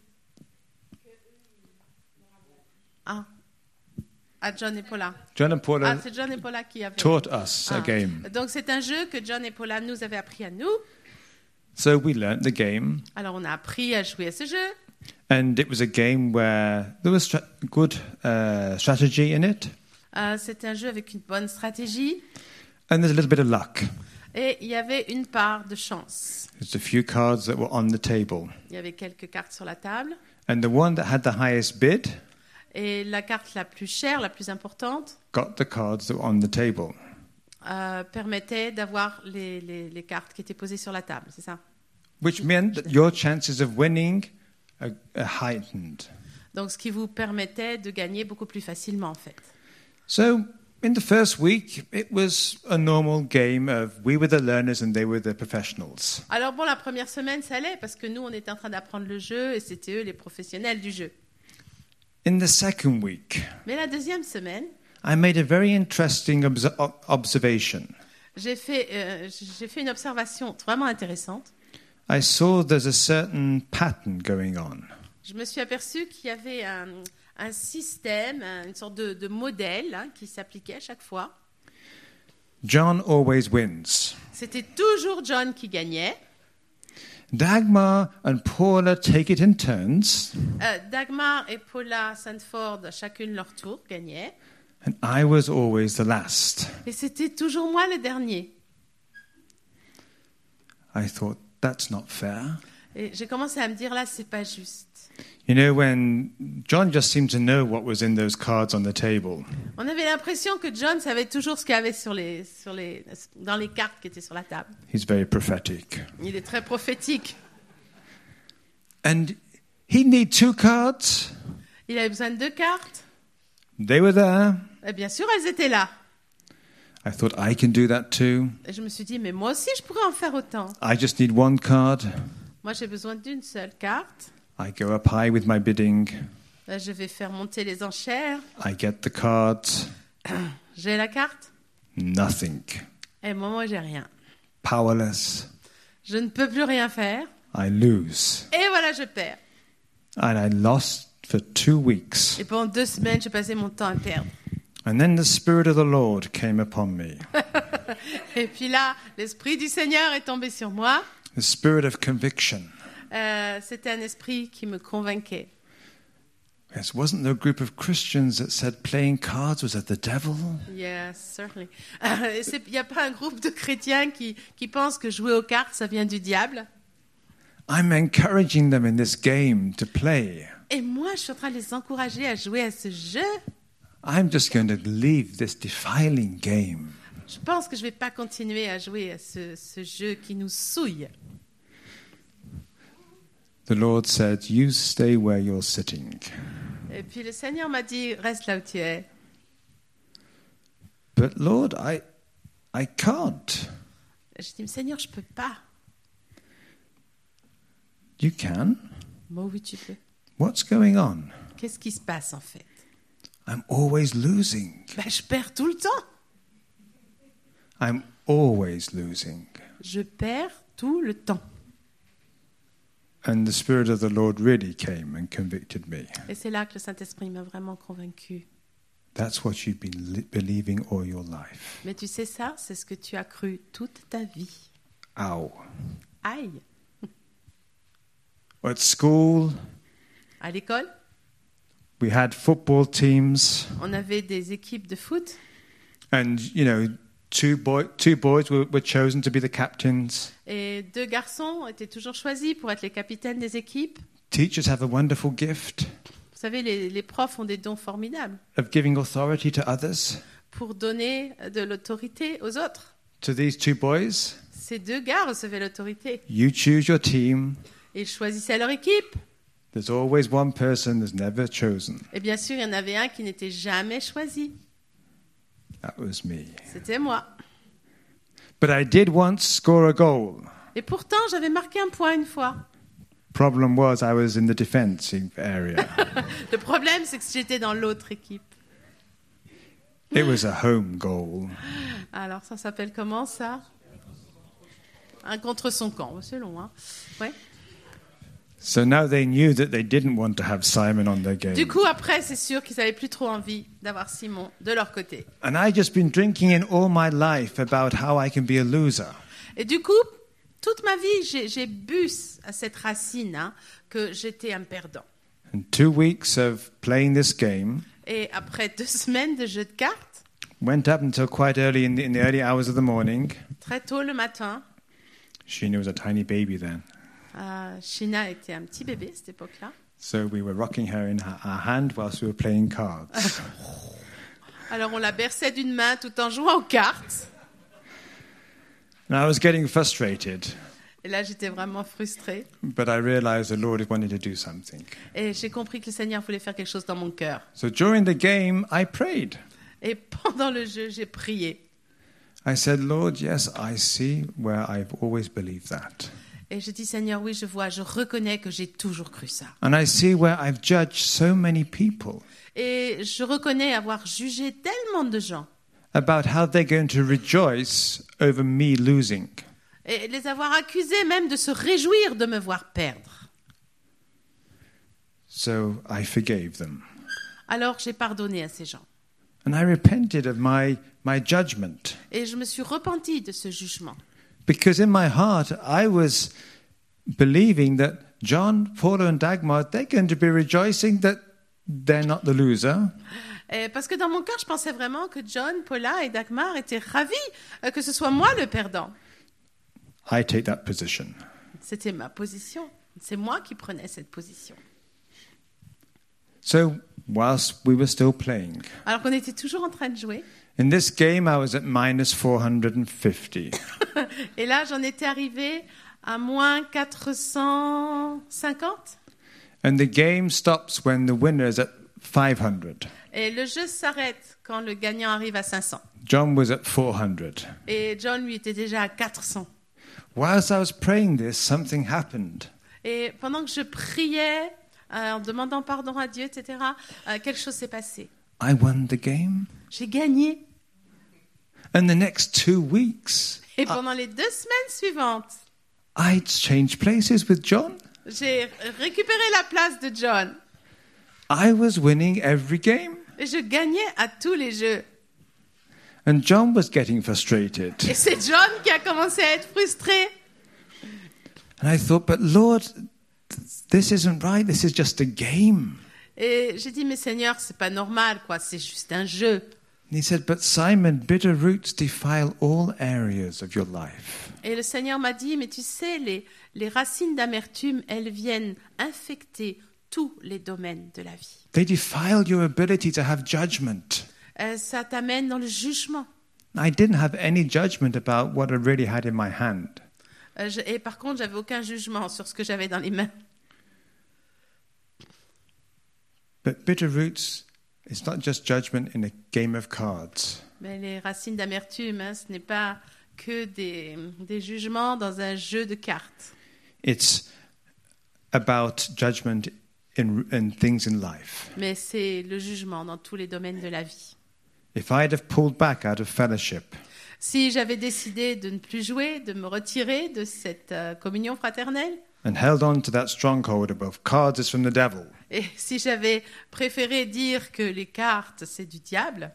Ah. À John et Paula. John and Paula Ah, c'est John et Paula qui avaient... taught us Ah. a game. Donc c'est un jeu que John et Paula nous avaient appris à nous. So we learnt the game, Alors on a appris à jouer à ce jeu. and it was a game where there was stra- good uh, strategy in it, Euh, c'était un jeu avec une bonne stratégie. and there's a little bit of luck. Et il y avait une part de chance. There's a few cards that were on the table, Il y avait quelques cartes sur la table. and the one that had the highest bid Et la carte la plus chère, la plus importante, got the cards that were on the table. euh, permettait d'avoir les, les, les cartes qui étaient posées sur la table, c'est ça? Which meant that your chances of winning are, are heightened. Donc ce qui vous permettait de gagner beaucoup plus facilement en fait. So, in the first week, it was a normal game of we were the learners and they were the professionals. Alors bon, la première semaine ça allait parce que nous on était en train d'apprendre le jeu et c'était eux les professionnels du jeu. In the second week, Mais la deuxième semaine, I made a very interesting obs- ob- observation. j'ai fait, euh, j'ai fait une observation vraiment intéressante. I saw there's a certain pattern going on. Je me suis aperçue qu'il y avait un, un système, une sorte de, de modèle hein, qui s'appliquait à chaque fois. John always wins. C'était toujours John qui gagnait. Dagmar and Paula take it in turns, Euh, Dagmar et Paula Sanford, chacune leur tour, gagnaient. and I was always the last. Et c'était toujours moi le dernier. I thought, that's not fair. Et j'ai commencé à me dire, là, c'est pas juste. You know, when John just seemed to know what was in those cards on the table. On avait l'impression que John savait toujours ce qu'il y avait sur les, sur les, dans les cartes qui étaient sur la table. He's very prophetic. Il est très prophétique. And he needed two cards. Il avait besoin de deux cartes. They were there. Et bien sûr, elles étaient là. I thought I can do that too. Et je me suis dit, mais moi aussi, je pourrais en faire autant. I just need one card. Moi, j'ai besoin d'une seule carte. I go up high with my bidding. Là, je vais faire monter les enchères. I get the cards. J'ai la carte. Nothing. Et moi, moi, j'ai rien. Powerless. Je ne peux plus rien faire. I lose. Et voilà, je perds. And I lost for two weeks. Et pendant deux semaines, j'ai passé mon temps à perdre. And then the Spirit of the Lord came upon me. Et puis là, l'Esprit du Seigneur est tombé sur moi. The spirit of conviction. Euh, c'était un esprit qui me convainquait. Yes, wasn't there a group of Christians that said playing cards was of the devil? Yes, certainly. Il n'y a pas un groupe de chrétiens qui, qui pensent que jouer aux cartes, ça vient du diable. I'm encouraging them in this game to play. Et moi, je suis en train de les encourager à jouer à ce jeu. I'm just going to leave this defiling game. Je pense que je ne vais pas continuer à jouer à ce, ce jeu qui nous souille. The Lord said, you stay where you're sitting. Et puis le Seigneur m'a dit, reste là où tu es. But Lord, I, I can't. Et je dis, Seigneur, je ne peux pas. You can? Moi, oui, tu peux. What's going on? Qu'est-ce qui se passe en fait? I'm always losing. Ben, je perds tout le temps. I'm always losing. Je perds tout le temps. And the Spirit of the Lord really came and convicted me. Et c'est là que le Saint-Esprit m'a vraiment convaincu. That's what you've been li- believing all your life. Mais tu sais ça, c'est ce que tu as cru toute ta vie. Ow. Aïe. At school, À l'école, we had football teams, on avait des équipes de foot. and you know, two boy, two boys were, were chosen to be the captains. Et deux garçons étaient toujours choisis pour être les capitaines des équipes. Teachers have a wonderful gift Vous savez, les, les profs ont des dons formidables of giving authority to others. pour donner de l'autorité aux autres. To these two boys, Ces deux gars recevaient l'autorité. you choose your team. Ils choisissaient leur équipe. There's always one person that's never chosen. Et bien sûr, il y en avait un qui n'était jamais choisi. That was me. C'était moi. But I did once score a goal. Et pourtant, j'avais marqué un point une fois. Problem was I was in the defensive area. Le problème, c'est que j'étais dans l'autre équipe. It was a home goal. Alors, ça s'appelle comment, ça? Un contre son camp. C'est long, hein? Ouais. So now they knew that they didn't want to have Simon on their game. Du coup, après, c'est sûr qu'ils n'avaient plus trop envie d'avoir Simon de leur côté. And I just been drinking in all my life about how I can be a loser. Et du coup, toute ma vie, j'ai, j'ai bu à cette racine hein, que j'étais un perdant. And two weeks of playing this game Et après deux semaines de jeu de cartes, went up until quite early in the, in the early hours of the morning. très tôt le matin, Sheena was a tiny baby then. euh, Sheena était un petit bébé à cette époque-là. So we were rocking her in her, our hand whilst we were playing cards. Alors on la berçait d'une main tout en jouant aux cartes. And I was getting frustrated, Et là, j'étais vraiment frustrée. but I realized the Lord wanted to do something. Et j'ai compris que le Seigneur voulait faire quelque chose dans mon cœur. So during the game, I prayed. Et pendant le jeu, j'ai prié. I said, Lord, yes, I see where I've always believed that. Et je dis, Seigneur, oui, je vois, je reconnais que j'ai toujours cru ça. And I see where I've judged so many people Et je reconnais avoir jugé tellement de gens about how they're going to rejoice over me losing. et les avoir accusés même de se réjouir de me voir perdre. So I forgave them. Alors j'ai pardonné à ces gens. And I repented of my, my judgment. Et je me suis repentie de ce jugement. Because in my heart, I was believing that John, Paula, and Dagmar, they're going to be rejoicing that they're not the loser. Et parce que dans mon cœur, je pensais vraiment que John, Paula et Dagmar étaient ravis euh, que ce soit moi le perdant. I take that position. C'était ma position. C'est moi qui prenais cette position. So, whilst we were still playing, Alors qu'on était toujours en train de jouer. in this game I was at minus four hundred fifty. Et là, j'en étais arrivée à moins quatre cent cinquante. And the game stops when the winner is at five hundred. Et le jeu s'arrête quand le gagnant arrive à cinq cents. John was at four hundred. Et John, lui, était déjà à quatre cents. Whilst I was praying this, something happened. Et pendant que je priais, euh, en demandant pardon à Dieu, et cetera, euh, quelque chose s'est passé. I won the game. J'ai gagné. And the next two weeks, Et pendant les deux semaines suivantes, I'd changed places with John. j'ai récupéré la place de John. I was winning every game. Et je gagnais à tous les jeux. And John was getting frustrated. Et c'est John qui a commencé à être frustré. And I thought, but Lord, this isn't right. This is just a game. Et j'ai dit, mais Seigneur, c'est pas normal, quoi. C'est juste un jeu. And he said, but Simon, bitter roots defile all areas of your life. Et le Seigneur m'a dit, mais tu sais, les, les racines d'amertume, elles viennent infecter tous les domaines de la vie. They defile your ability to have judgment. Euh, ça t'amène dans le jugement. I didn't have any judgment about what I really had in my hand. Euh, je, et par contre, j'avais aucun jugement sur ce que j'avais dans les mains. But bitter roots is not just judgment in a game of cards. Mais les racines d'amertume, hein, ce n'est pas que des, des jugements dans un jeu de cartes. It's about judgment in, in things in life. Mais c'est le jugement dans tous les domaines de la vie. If I'd have pulled back out of fellowship, Si j'avais décidé de ne plus jouer, de me retirer de cette euh, communion fraternelle, and held on to that stronghold of cards is from the devil, et si j'avais préféré dire que les cartes, c'est du diable,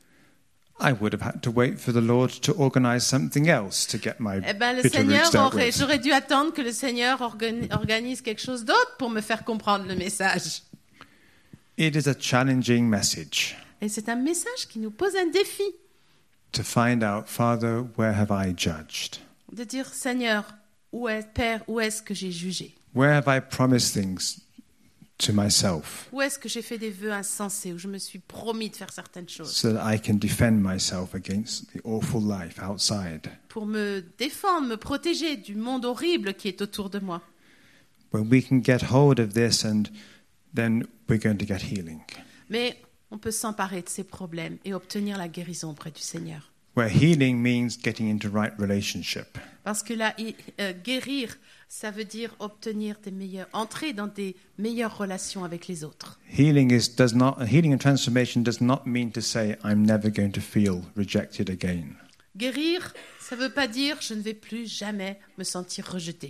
I would have had to wait for the Lord to organize something else to get my eh ben, le bitter Seigneur roots dealt aurait, with. j'aurais dû attendre que le Seigneur organi- organise quelque chose d'autre pour me faire comprendre le message. It is a challenging message Et c'est un message qui nous pose un défi, to find out, Father, where have I judged? de dire, Seigneur, où est, Père, où est-ce que j'ai jugé? Where have I promised things to myself Où est-ce que j'ai fait des vœux insensés, où je me suis promis de faire certaines choses so that I can defend myself against the awful life outside? pour me défendre, me protéger du monde horrible qui est autour de moi? When we can get hold of this, and then we're going to get healing. Mais on peut s'emparer de ces problèmes et obtenir la guérison auprès du Seigneur. Where healing means getting into right relationship. Parce que là, i- euh, guérir, ça veut dire obtenir des meilleures, entrer dans des meilleures relations avec les autres. Healing is does not healing and transformation does not mean to say I'm never going to feel rejected again. Guérir, ça ne veut pas dire je ne vais plus jamais me sentir rejeté.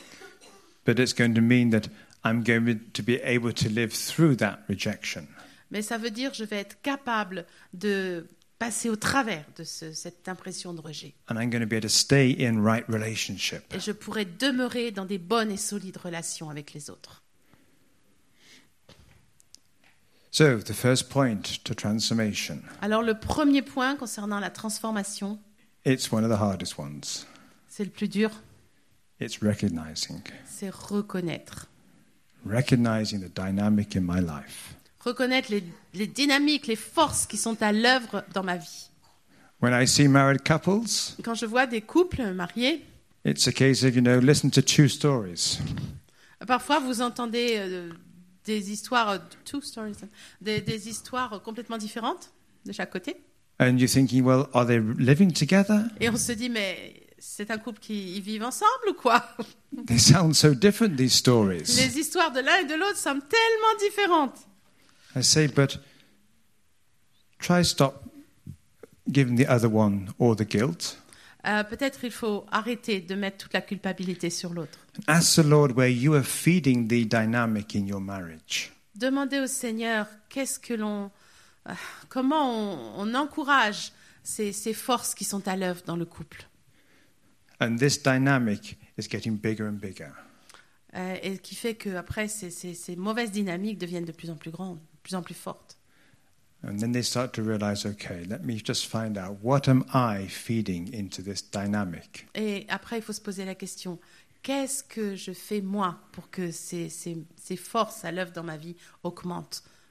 But it's going to mean that I'm going to be able to live through that rejection. Mais ça veut dire je vais être capable de passer au travers de ce- cette impression de rejet. And I'm going to be able to stay in right relationship. Et je pourrai demeurer dans des bonnes et solides relations avec les autres. So, the first point to transformation. Alors le premier point concernant la transformation, It's one of the hardest ones. c'est le plus dur, It's recognizing. c'est reconnaître. Recognizing the dynamic in my life. Reconnaître les, les dynamiques, les forces qui sont à l'œuvre dans ma vie. When I see married couples, Quand je vois des couples mariés, it's a case of, you know, listen to two stories. parfois vous entendez euh, des histoires, euh, two stories, des, des histoires complètement différentes de chaque côté. And you're thinking, well, are they living together? Et on se dit, mais c'est un couple qui ils vivent ensemble ou quoi? They sound so different, these stories. Les histoires de l'un et de l'autre semblent tellement différentes. I say, but try stop giving the other one all the guilt. Euh, peut-être il faut arrêter de mettre toute la culpabilité sur l'autre. Ask the Lord where you are feeding the dynamic in your marriage. Demandez au Seigneur qu'est-ce que l'on, euh, comment on, on encourage ces, ces forces qui sont à l'œuvre dans le couple. And this dynamic is getting bigger and bigger. Euh, et qui fait que après ces, ces, ces mauvaises dynamiques deviennent de plus en plus grandes, de plus en plus fortes. And then they start to realize, okay, let me just find out, what am I feeding into this dynamic? Et après, il faut se poser la question, qu'est-ce que je fais moi pour que ces, ces, ces forces à l'œuvre dans ma vie augmentent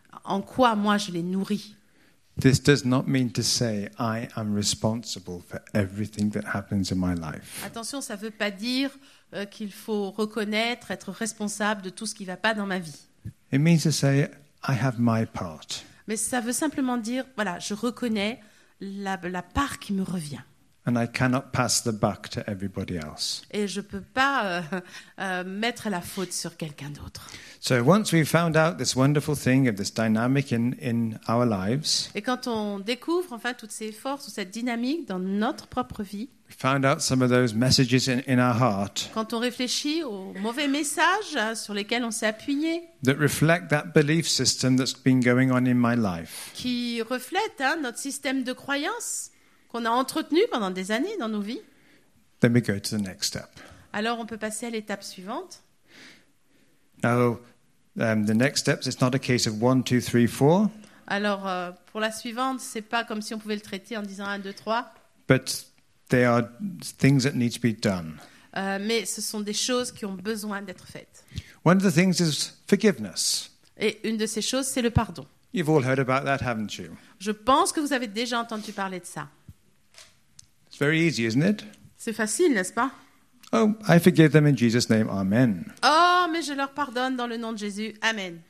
en quoi moi je les nourris. This does not mean to say I am responsible for everything that happens in my life. Attention, ça ne veut pas dire euh, qu'il faut reconnaître, être responsable de tout ce qui ne va pas dans ma vie. It means to say I have my part. Mais ça veut simplement dire, voilà, je reconnais la, la part qui me revient. And I cannot pass the buck to everybody else. Et je ne peux pas euh, euh, mettre la faute sur quelqu'un d'autre. So once we've found out this wonderful thing of this dynamic in, in our lives, Et quand on découvre enfin toutes ces forces ou cette dynamique dans notre propre vie, we found out some of those messages in, in our heart quand on réfléchit aux mauvais messages hein, sur lesquels on s'est appuyé, that reflect that belief system that's been going on in my life, qui reflètent hein, notre système de croyance qu'on a entretenu pendant des années dans nos vies, then we go to the next step. alors on peut passer à l'étape suivante. Now, um, the next steps, it's not a case of one, two, three, four, Alors euh, pour la suivante, c'est pas comme si on pouvait le traiter en disant un, deux, trois, but they are things that need to be done. euh, mais ce sont des choses qui ont besoin d'être faites. One of the things is forgiveness. Et une de ces choses, c'est le pardon. You've all heard about that, haven't you? Je pense que vous avez déjà entendu parler de ça. It's very easy, isn't it? C'est facile, n'est-ce pas? Oh, I forgive them in Jesus' name, amen. Oh, mais je leur pardonne dans le nom de Jésus. Amen.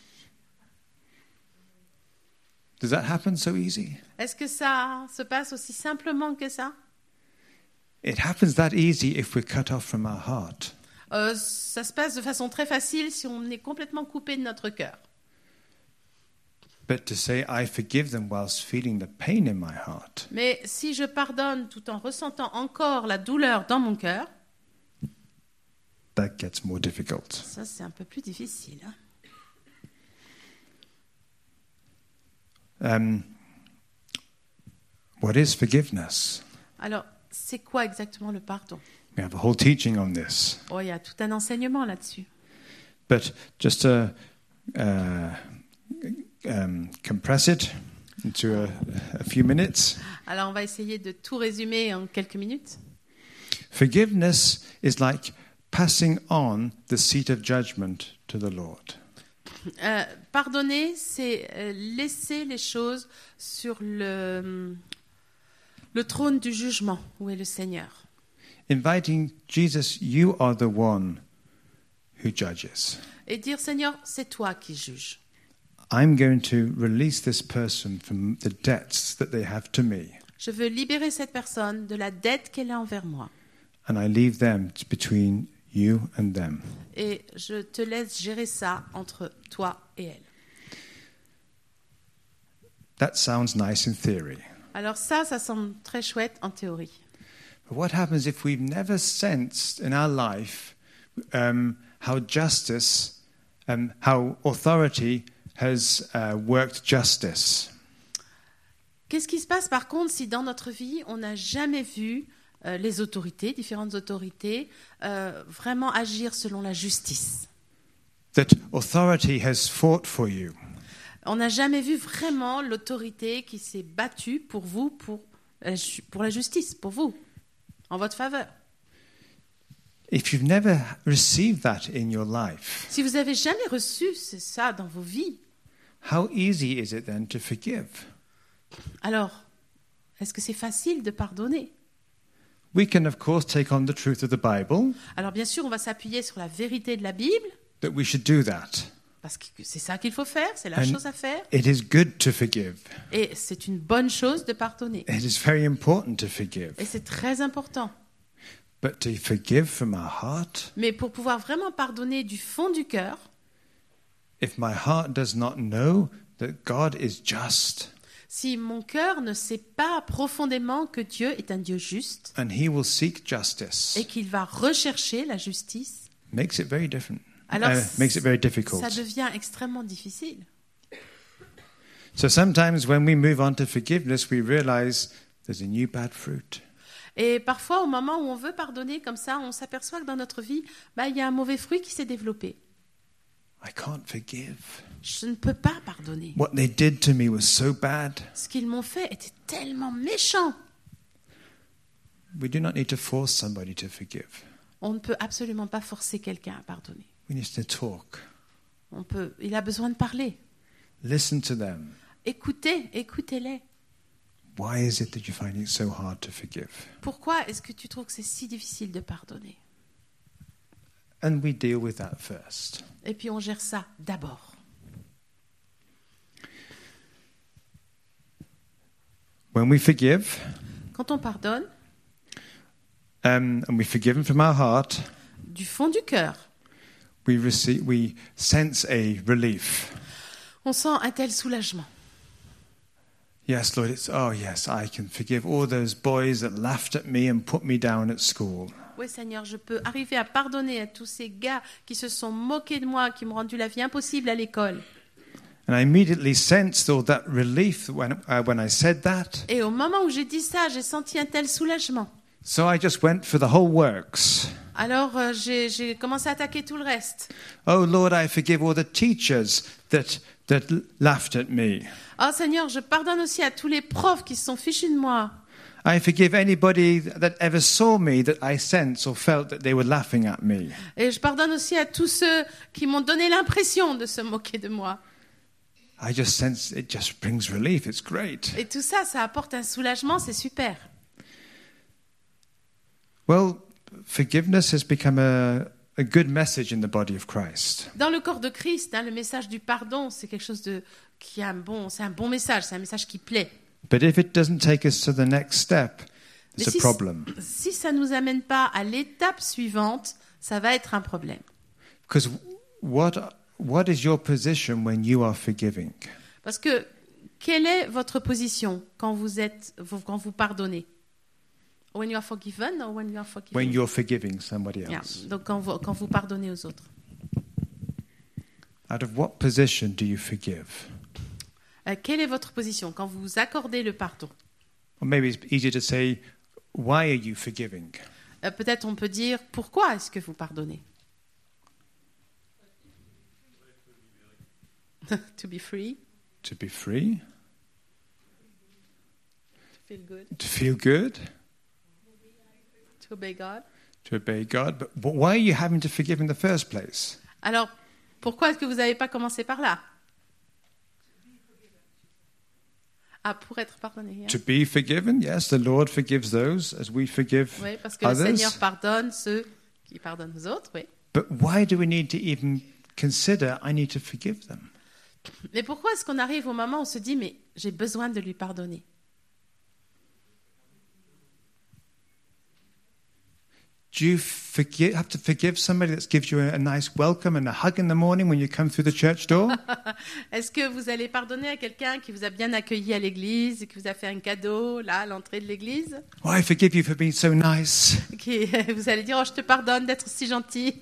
Does that happen so easy? Est-ce que ça se passe aussi simplement que ça? It happens that easy if we're cut off from our heart. Euh, ça se passe de façon très facile si on est complètement coupé de notre cœur. But to say I forgive them whilst feeling the pain in my heart, Mais si je pardonne tout en ressentant encore la douleur dans mon cœur, that gets more difficult. ça c'est un peu plus difficile. Hein? Um, what is forgiveness? Alors, c'est quoi exactement le pardon? We have a whole teaching on this. Oh, il y a tout un enseignement là-dessus. But just to uh, um, compress it into a, a few minutes, Alors, on va essayer de tout résumer en quelques minutes. forgiveness is like passing on the seat of judgment to the Lord. Euh, pardonner, c'est euh, laisser les choses sur le, le trône du jugement, où est le Seigneur. Inviting Jesus, you are the one who judges. Et dire, Seigneur, c'est toi qui juges. I'm going to release this person from the debts that they have to me, Je veux libérer cette personne de la dette qu'elle a envers moi. and I leave them t- between you and them. Et je te laisse gérer ça entre toi et elle. That sounds nice in theory. Alors ça, ça semble très chouette en théorie. But what happens if we've never sensed in our life um, how justice, um, how authority has uh, worked justice? Qu'est-ce qui se passe par contre si dans notre vie, on n'a jamais vu euh, les autorités, différentes autorités, euh, vraiment agir selon la justice? That authority has fought for you. On n'a jamais vu vraiment l'autorité qui s'est battue pour vous, pour, la ju- pour la justice, pour vous, en votre faveur. If you've never received that in your life, Si vous n'avez jamais reçu c'est ça dans vos vies, how easy is it then to forgive? alors, est-ce que c'est facile de pardonner? We can, of course, take on the truth of the Bible, Alors bien sûr, on va s'appuyer sur la vérité de la Bible, that we should do that. parce que c'est ça qu'il faut faire, c'est la And chose à faire. it is good to forgive. Et c'est une bonne chose de pardonner. It is very important to forgive. Et c'est très important. But to forgive from our heart, Mais pour pouvoir vraiment pardonner du fond du cœur, if my heart does not know that God is just si mon cœur ne sait pas profondément que Dieu est un Dieu juste and he will seek justice, et qu'il va rechercher la justice, makes it very different. alors Uh, makes it very difficult. ça devient extrêmement difficile. So sometimes when we move on to forgiveness, we realize there's a new bad fruit. Et parfois, au moment où on veut pardonner comme ça, on s'aperçoit que dans notre vie, bah, il y a un mauvais fruit qui s'est développé. I can't forgive. Je ne peux pas pardonner. What they did to me was so bad. Ce qu'ils m'ont fait était tellement méchant. We do not need to force somebody to forgive. On ne peut absolument pas forcer quelqu'un à pardonner. We need to talk. On peut, il a besoin de parler. Listen to them. Écoutez, écoutez-les. Why is it that you find it so hard to forgive? Pourquoi est-ce que tu trouves que c'est si difficile de pardonner? And we deal with that first. Et puis on gère ça d'abord. When we forgive, Quand on pardonne, um, and we forgive them from our heart, du fond du cœur, we receive, we sense a relief. on sent un tel soulagement. Yes, Lord, it's, oh yes, I can forgive all those boys that laughed at me and put me down at school. Oui, Seigneur, je peux arriver à pardonner à tous ces gars qui se sont moqués de moi, qui m'ont rendu la vie impossible à l'école. And I immediately sensed all that relief when, uh, when I said that. Et au moment où j'ai dit ça, j'ai senti un tel soulagement. So I just went for the whole works. Alors euh, j'ai, j'ai commencé à attaquer tout le reste. Oh Lord, I forgive all the teachers that, that laughed at me. Oh Seigneur, je pardonne aussi à tous les profs qui se sont fichus de moi. I forgive anybody that ever saw me that I sensed or felt that they were laughing at me. Et je pardonne aussi à tous ceux qui m'ont donné l'impression de se moquer de moi. I just sense it just brings relief. It's great. Et tout ça, ça apporte un soulagement, c'est super. Well, forgiveness has become a, a good message in the body of Christ. Dans le corps de Christ, hein, le message du pardon, c'est quelque chose de qui a un bon, c'est un bon message, c'est un message qui plaît. But if it doesn't take us to the next step, it's Mais a si, problem. si ça nous amène pas à l'étape suivante, ça va être un problème. Because what what is your position when you are forgiving? Parce que quelle est votre position quand vous êtes, quand vous pardonnez? When you are forgiven or when you are forgiven? When you're forgiving somebody Yeah. else. Donc quand vous, quand vous pardonnez aux autres. Out of what position do you forgive? Euh, quelle est votre position quand vous vous accordez le pardon? Or maybe it's easier to say, why are you forgiving? Euh, Peut-être on peut dire pourquoi est-ce que vous pardonnez? To be free, To be free? to feel good, To feel good? to obey God. To obey God? But, but why are you having to forgive in the first place? Alors, pourquoi est-ce que vous n'avez pas commencé par là? Ah, pour être pardonné. hein. To be forgiven? Yes, the Lord forgives those as we forgive Oui, parce que le others. Seigneur pardonne ceux qui pardonnent aux autres, oui. But why do we need to even consider I need to forgive them? Mais pourquoi est-ce qu'on arrive au moment où on se dit, mais j'ai besoin de lui pardonner? Do you forgive, have to forgive somebody that gives you a, a nice welcome and a hug in the morning when you come through the church door? Est-ce que vous allez pardonner à quelqu'un qui vous a bien accueilli à l'église, qui vous a fait un cadeau, là, à l'entrée de l'église? Oh, I forgive you for being so nice. Qui, vous allez dire, oh, je te pardonne d'être si gentil.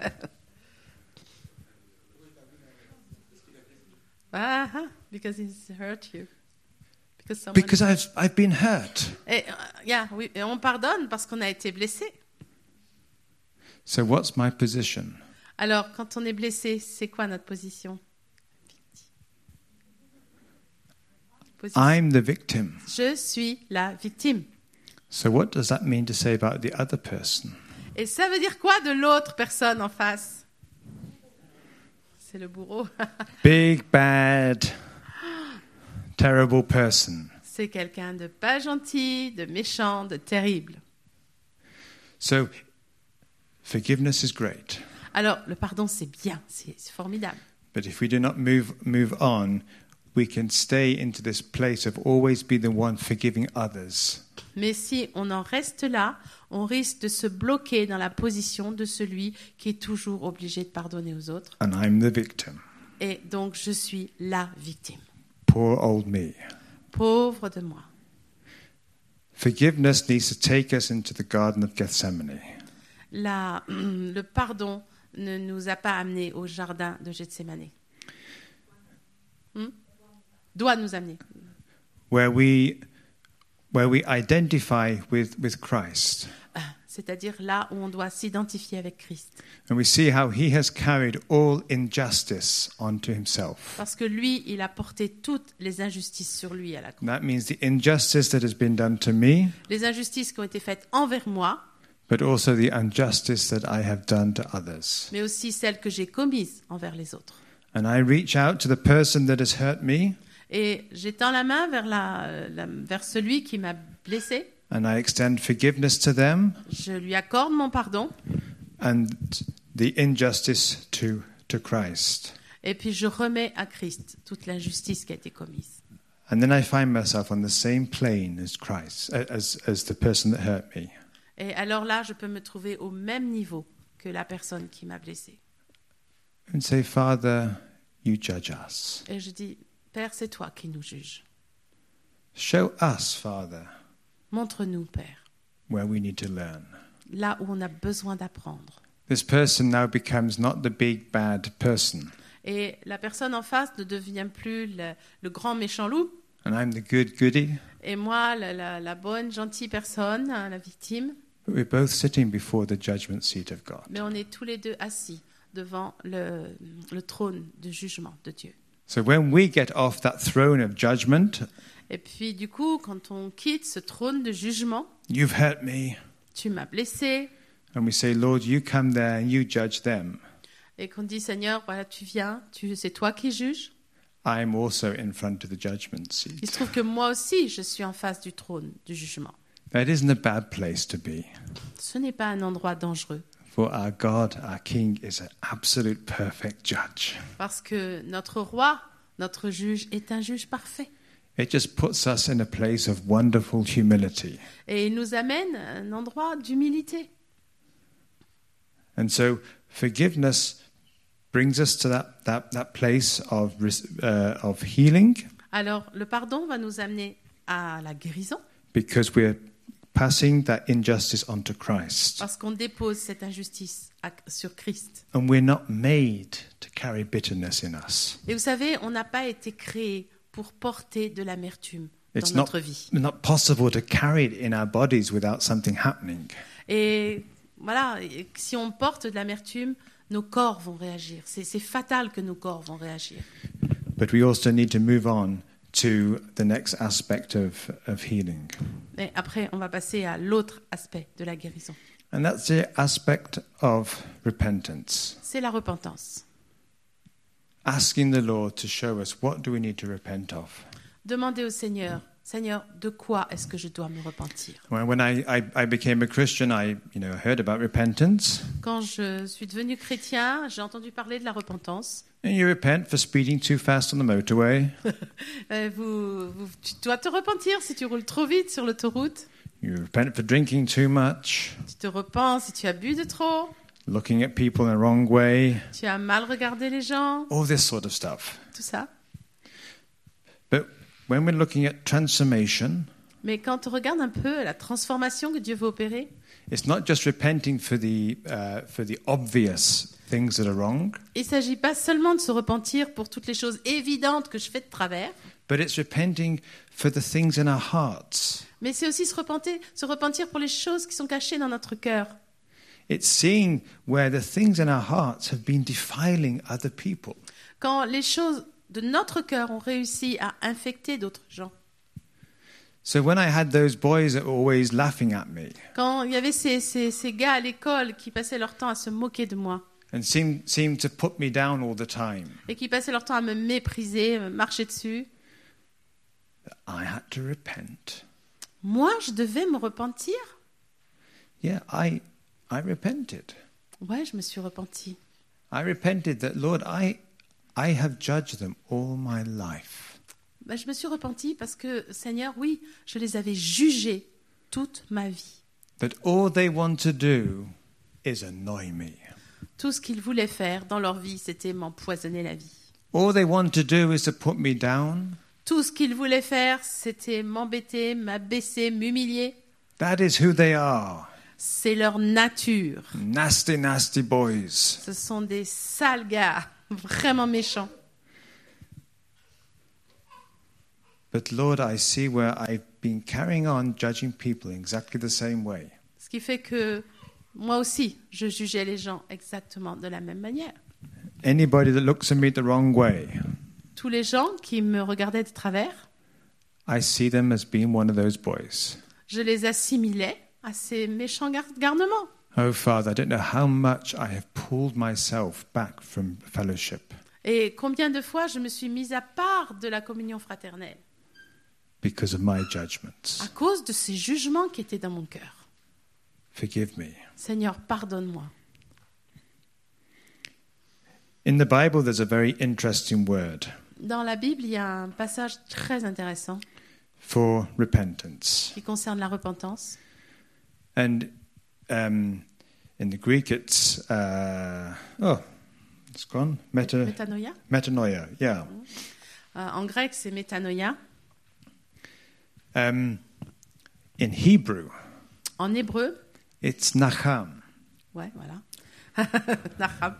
Ah, ah, because he's hurt you. Because someone... Because I've, I've been hurt. Et, euh, yeah, oui, et on pardonne parce qu'on a été blessé. So what's my position? Alors, quand on est blessé, c'est quoi notre position? Position. I'm the victim. Je suis la victime. So what does that mean to say about the other person? Et ça veut dire quoi de l'autre personne en face? C'est le bourreau. Big, bad, terrible person. C'est quelqu'un de pas gentil, de méchant, de terrible. So forgiveness is great. Alors, le pardon, c'est bien, c'est c'est formidable. But if we do not move move on, we can stay into this place of always be the one forgiving others. Mais si on en reste là, on risque de se bloquer dans la position de celui qui est toujours obligé de pardonner aux autres. And I'm the victim. Et donc, je suis la victime. Poor old me. Pauvre de moi. Forgiveness needs to take us into the Garden of Gethsemane. La, le pardon ne nous a pas amenés au jardin de Gethsémane. Hmm? Doit nous amener. Where we where we identify with, with Christ. C'est-à-dire là où on doit s'identifier avec Christ. And we see how he has carried all injustice onto himself. Parce que lui, il a porté toutes les injustices sur lui à la croix. That means the injustice that has been done to me, Les injustices qui ont été faites envers moi, but also the injustice that I have done to others. mais aussi celles que j'ai commises envers les autres. And I reach out to the person that has hurt me, et j'étends la main vers, la, la- vers celui qui m'a blessé. and I extend forgiveness to them Je lui accorde mon pardon and the injustice to, to Christ. et puis je remets à Christ toute l'injustice qui a été commise. And then I find myself on the same plane as Christ, as, as the person that hurt me. Et alors là, je peux me trouver au même niveau que la personne qui m'a blessé. And say, Father, you judge us. Et je dis, Père, c'est toi qui nous juges. Show us, Father, Montre-nous, Père, where we need to learn. là où on a besoin d'apprendre. This person now becomes not the big bad person, Et la personne en face ne devient plus le, le grand méchant loup, and I'm the good goody. et moi, la, la- la bonne, gentille personne, hein, la victime. But we're both sitting before the judgment seat of God. Mais on est tous les deux assis devant le, le trône de jugement de Dieu. So when we get off that throne of judgment, Et puis, du coup, quand on quitte ce trône de jugement, you've hurt me, tu m'as blessé, and we say, Lord, you come there and you judge them. et qu'on dit, Seigneur, voilà, tu viens, tu, c'est toi qui juges. I'm also in front of the judgment Il seat. se trouve que moi aussi, je suis en face du trône du jugement. That isn't a bad place to be. Ce n'est pas un endroit dangereux, For our God, our King, is an absolute perfect judge. parce que notre roi, notre juge, est un juge parfait. It just puts us in a place of wonderful humility. Et il nous amène à un endroit d'humilité. And so forgiveness brings us to that, that, that place of, res- uh, of healing, Alors, le pardon va nous amener à la guérison, because we're passing that injustice onto Christ. parce qu'on dépose cette injustice à- sur Christ. And we're not made to carry bitterness in us. Et vous savez, on n'a pas été créé pour porter de l'amertume dans It's not, notre vie. not possible to carry it in our bodies without something happening. Et voilà, et si on porte de l'amertume, nos corps vont réagir. C'est, c'est fatal que nos corps vont réagir. But we also need to move on to the next aspect of, of healing. Mais après, on va passer à l'autre aspect de la guérison. And that's the aspect of repentance. C'est la repentance. Asking the Lord to show us, what do we need to repent of? Demandez au Seigneur, Seigneur, de quoi est-ce que je dois me repentir? When when I, I, I became a Christian, I you know heard about repentance. Quand je suis devenu chrétien, j'ai entendu parler de la repentance. And you repent for speeding too fast on the motorway. Euh, vous, vous- tu dois te repentir si tu roules trop vite sur l'autoroute. You repent for drinking too much, Tu te repens si tu as bu de trop. looking at people in the wrong way, Tu as mal regardé les gens. all this sort of stuff. Tout ça. But when we're looking at transformation, Mais quand on regarde un peu la transformation que Dieu veut opérer, it's not just repenting for the uh, for the obvious things that are wrong, il ne s'agit pas seulement de se repentir pour toutes les choses évidentes que je fais de travers, but it's repenting for the things in our hearts. mais c'est aussi se repentir, se repentir pour les choses qui sont cachées dans notre cœur. It's seeing where the things in our hearts have been defiling other people. Quand les choses de notre cœur ont réussi à infecter d'autres gens. So when I had those boys that were always laughing at me Quand il y avait ces, ces, ces gars à l'école qui passaient leur temps à se moquer de moi and seemed seemed to put me down all the time, et qui passaient leur temps à me mépriser, me marcher dessus, I had to repent. moi, je devais me repentir. Yeah, I I repented. Ouais, je me suis repentie. I repented that, Lord, I I have judged them all my life. Ben, je me suis repentie parce que, Seigneur, oui, je les avais jugés toute ma vie. That all they want to do is annoy me. Tout ce qu'ils voulaient faire dans leur vie, c'était m'empoisonner la vie. All they want to do is to put me down. Tout ce qu'ils voulaient faire, c'était m'embêter, m'abaisser, m'humilier. That is who they are. C'est leur nature. Nasty, nasty boys. Ce sont des sales gars, vraiment méchants. But Lord, I see where I've been carrying on judging people in exactly the same way. Ce qui fait que moi aussi, je jugeais les gens exactement de la même manière. Anybody that looks at me the wrong way, Tous les gens qui me regardaient de travers, I see them as being one of those boys. je les assimilais à ces méchants gar- garnements. Oh, Father, I don't know how much I have pulled myself back from fellowship. Et combien de fois je me suis mise à part de la communion fraternelle because of my judgments. à cause de ces jugements qui étaient dans mon cœur. Forgive me. Seigneur, pardonne-moi. In the Bible, there's a very interesting word Dans la Bible, il y a un passage très intéressant for repentance. qui concerne la repentance. And um, in the Greek, it's, uh, oh, it's gone. Meta, Métanoïa. metanoia, yeah. Euh, en grec, c'est métanoïa. Um, in Hebrew, En hébreu, it's nacham. ouais, voilà. Nacham.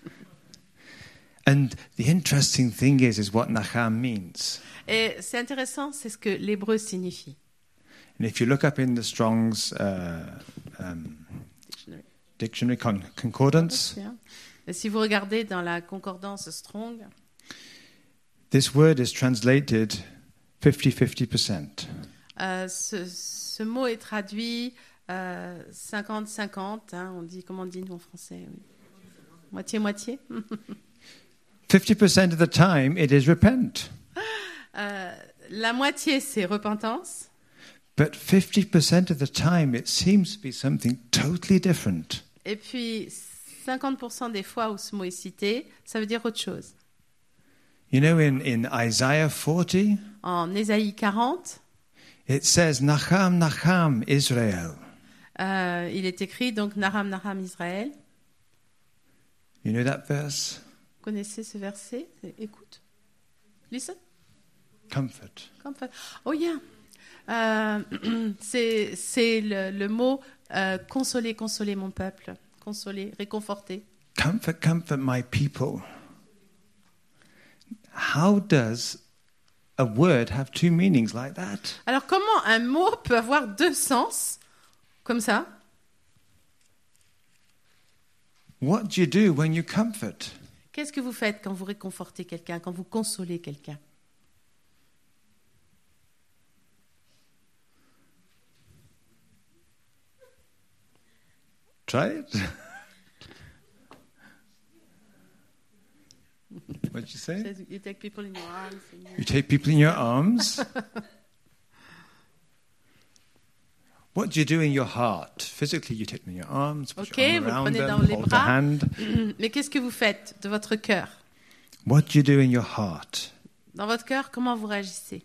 And the interesting thing is, is what nacham means. Et c'est intéressant, c'est ce que l'hébreu signifie. And if you look up in the Strong's uh, um, Dictionary. dictionary con- concordance, Et si vous regardez dans la concordance Strong, this word is translated fifty-fifty percent. euh, ce, ce mot est traduit euh, cinquante cinquante. Hein, on dit, comment on dit nous en français oui. Moitié-moitié. fifty percent of the time, it is repent. Euh, la moitié, c'est repentance. But fifty percent of the time, it seems to be something totally different. Et puis, cinquante pour cent des fois où ce mot est cité, ça veut dire autre chose. You know, in, in Isaiah forty, En Ésaïe quarante, it says, Nacham, Nacham, Israel. euh, il est écrit, donc, Naham, Naham, Israël. You know that verse? Vous connaissez ce verset? Écoute. Listen. Comfort. Comfort. Oh, yeah. Euh, c'est c'est le, le mot euh, consoler, consoler mon peuple. Consoler, réconforter. Comfort, comfort my people. How does a word have two meanings like that? Alors, comment un mot peut avoir deux sens comme ça? What do you do when you comfort? Qu'est-ce que vous faites quand vous réconfortez quelqu'un, quand vous consolez quelqu'un? Try it. What did you say? Says you take people in your arms and you- You take people in your arms. What do you do in your heart? Physically, you take them in your arms, put Ok, your vous arm le around prenez dans them, les hold their bras. hand. Mais qu'est-ce que vous faites de votre cœur? What do you do in your heart? Dans votre cœur, comment vous réagissez?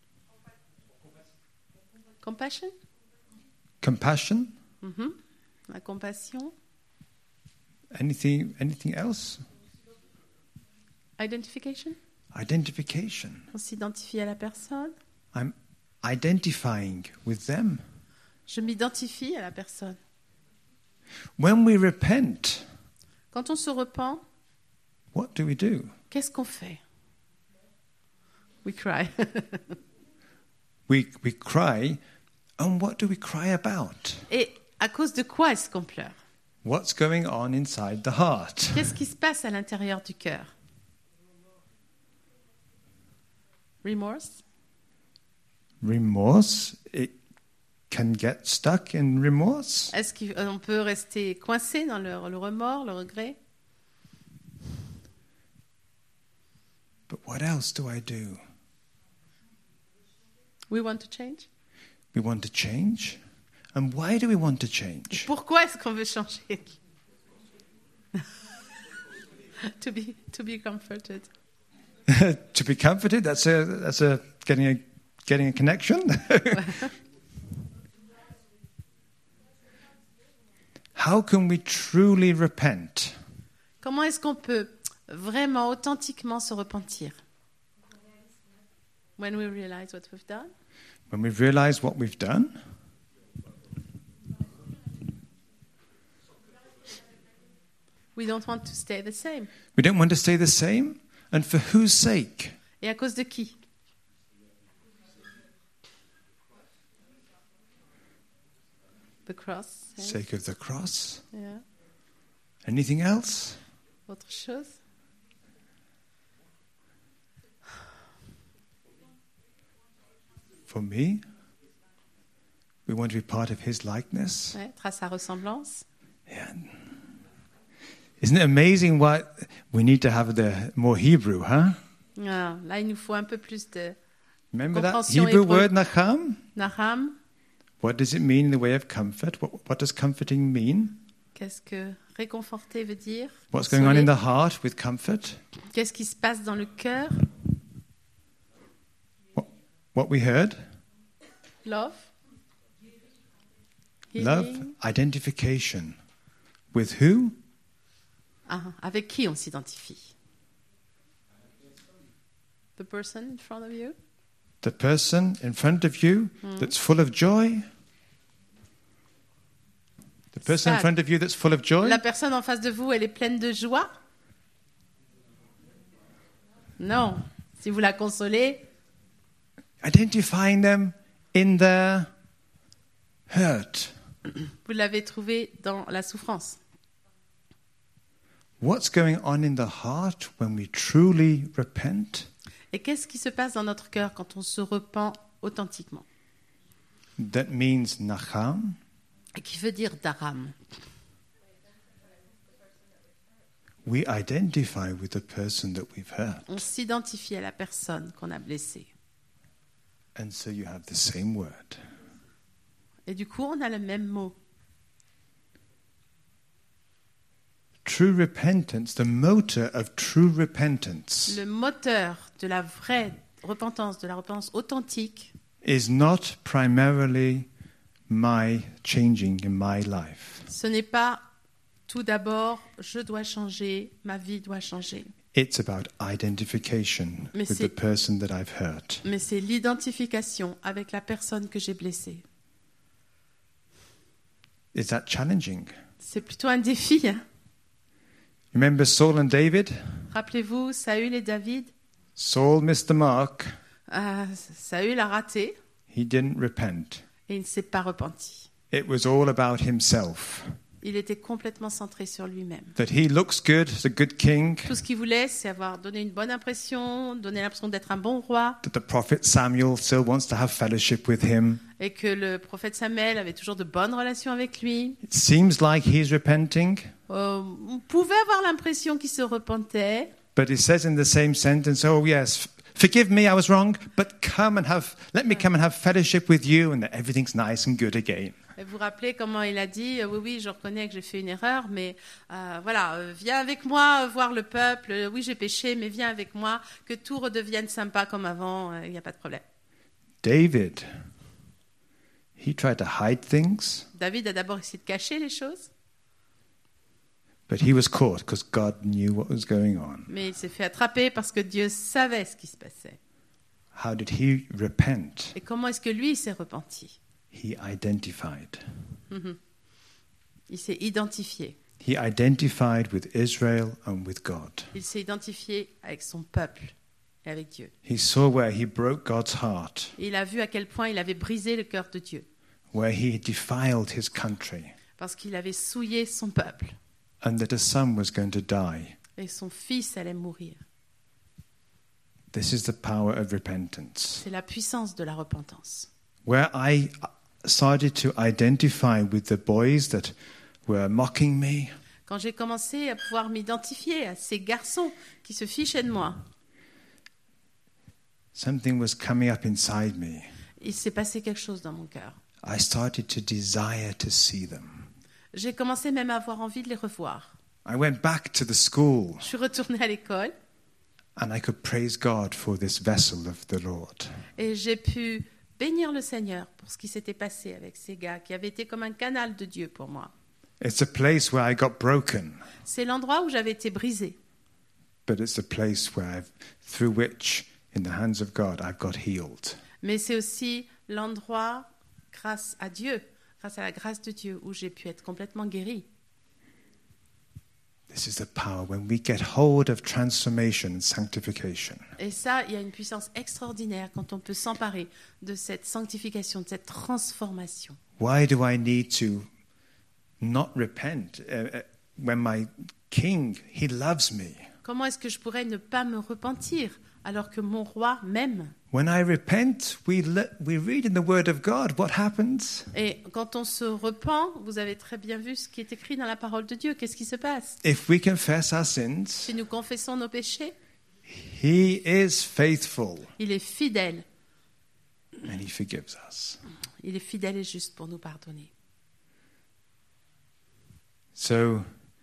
Compassion? Compassion? Mhm. La compassion? Anything? Anything else? Identification? Identification. On s'identifie à la personne. I'm identifying with them. Je m'identifie à la personne. When we repent, Quand on se repent, what do we do? qu'est-ce qu'on fait? We cry. We we cry, and what do we cry about? Et à cause de quoi est-ce qu'on pleure? What's going on inside the heart? Qu'est-ce qui se passe à l'intérieur du cœur? Remorse? Remorse. It can get stuck in remorse. Est-ce qu'on peut rester coincé dans le, le remords, le regret? But what else do I do? We want to change? We want to change. And why do we want to change? Pourquoi est-ce qu'on veut changer? to be to be comforted. To be comforted. That's a that's a getting a getting a connection. How can we truly repent? Comment est-ce qu'on peut vraiment authentiquement se repentir? When we realize what we've done. When we realize what we've done. We don't want to stay the same. We don't want to stay the same. And for whose sake? Et à cause de qui? The cross. yes. Sake of the cross. Yeah. Anything else? Autre chose? For me, we want to be part of his likeness. Ouais, être à sa ressemblance. Yeah. Isn't it amazing what we need to have the more Hebrew, huh? Ah, là, il nous faut un peu plus de Remember that compréhension Hebrew hébreu. word nacham? Naham. What does it mean in the way of comfort? What, what does comforting mean? Qu'est-ce que réconforter veut dire? What's going on in Consoler. the heart with comfort? Qu'est-ce qui se passe dans le cœur? What, what we heard? Love. Love, Healing. identification. With who? Ah, avec qui on s'identifie? The person in front of you? The person in front of you that's full of joy? The person in Ça. front of you that's full of joy? La personne en face de vous, elle est pleine de joie? Non. Si vous la consolez, Identifying them in their hurt. vous l'avez trouvée dans la souffrance. What's going on in the heart when we truly repent? Et qu'est-ce qui se passe dans notre cœur quand on se repent authentiquement? That means nacham. Et qui veut dire daram. We identify with the person that we've hurt. On s'identifie à la personne qu'on a blessée. And so you have the same word. Et du coup, on a le même mot. True repentance, the motor of true repentance, Le moteur de la vraie repentance, de la repentance authentique, is not primarily my changing in my life. ce n'est pas tout d'abord, je dois changer, ma vie doit changer. It's about identification Mais with c'est- the person that I've hurt. Mais c'est l'identification avec la personne que j'ai blessée. Is that challenging? C'est plutôt un défi. Hein. Remember Saul and David? Rappelez-vous, Saül et David. Saul missed the mark. Euh, Saül a raté He didn't repent. et il ne s'est pas repenti. It was all about himself. Il était complètement centré sur lui-même. That he looks good as a good king. Tout ce qu'il voulait, c'est avoir donné une bonne impression, donner l'impression d'être un bon roi, That the prophet Samuel still wants to have fellowship with him. et que le prophète Samuel avait toujours de bonnes relations avec lui. It seems like he's repenting, Euh, on pouvait avoir l'impression qu'il se repentait, but he says in the same sentence, "Oh yes, forgive me, I was wrong, but come and have let me come and have fellowship with you and that everything's nice and good again." et vous vous rappelez comment il a dit euh, oui, oui, je reconnais que j'ai fait une erreur, mais euh, voilà, euh, viens avec moi euh, voir le peuple. Euh, Oui, j'ai péché, mais viens avec moi, que tout redevienne sympa comme avant, il n'y a pas de problème. David, he tried to hide things, David a d'abord essayé de cacher les choses, but he was caught because God knew what was going on. mais il s'est fait attraper parce que Dieu savait ce qui se passait. How did he repent? Et comment est-ce que lui il s'est repenti? He identified. Il s'est identifié. He identified with Israel and with God. Il s'est identifié avec son peuple et avec Dieu. He saw where he broke God's heart, Et il a vu à quel point il avait brisé le cœur de Dieu, where he defiled his country, parce qu'il avait souillé son peuple and that a son was going to die. et son fils allait mourir. This is the power of repentance. C'est la puissance de la repentance. Where I started to identify with the boys that were mocking me, Quand j'ai commencé à pouvoir m'identifier à ces garçons qui se fichaient de moi, something was coming up inside me. il s'est passé quelque chose dans mon cœur. I started to desire to see them. J'ai commencé même à avoir envie de les revoir. I went back to the school Je suis retournée à l'école and I could praise God for this vessel of the Lord. et j'ai pu bénir le Seigneur pour ce qui s'était passé avec ces gars qui avaient été comme un canal de Dieu pour moi. It's a place where I got broken, C'est l'endroit où j'avais été brisée, but it's a place where I've, through which, in the hands of God, I've got healed. mais c'est aussi l'endroit, grâce à Dieu, grâce à la grâce de Dieu, où j'ai pu être complètement guérie. This is the power when we get hold of transformation and sanctification. Et ça, il y a une puissance extraordinaire quand on peut s'emparer de cette sanctification, de cette transformation. Why do I need to not repent uh, uh, when my king, he loves me? Comment est-ce que je pourrais ne pas me repentir alors que mon roi m'aime? When I repent, we, le- we read in the Word of God what happens. Et quand on se repent, vous avez très bien vu ce qui est écrit dans la parole de Dieu. Qu'est-ce qui se passe? If we confess our sins, Si nous confessons nos péchés, He is faithful il est fidèle. and He forgives us. Il est fidèle et juste pour nous pardonner. So,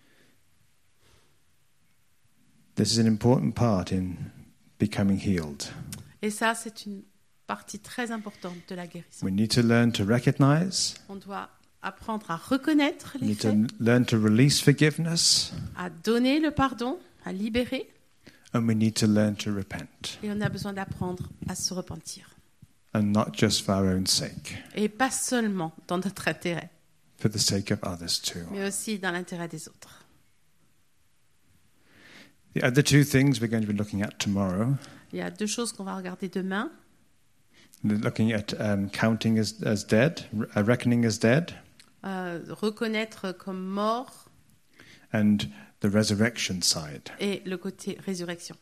this is an important part in becoming healed. Et ça, c'est une partie très importante de la guérison. We need to learn to recognize, On doit apprendre à reconnaître we les need faits, to learn to release forgiveness, à donner le pardon, à libérer, and we need to learn to repent, et on a besoin d'apprendre à se repentir. and not just for our own sake, Et pas seulement dans notre intérêt, for the sake of others too. mais aussi dans l'intérêt des autres. The other two things we're going to be looking at tomorrow, Il y a deux choses qu'on va regarder demain. looking at um, counting as, as dead, uh, reckoning as dead, Euh, reconnaître comme mort and the resurrection side. et le côté résurrection.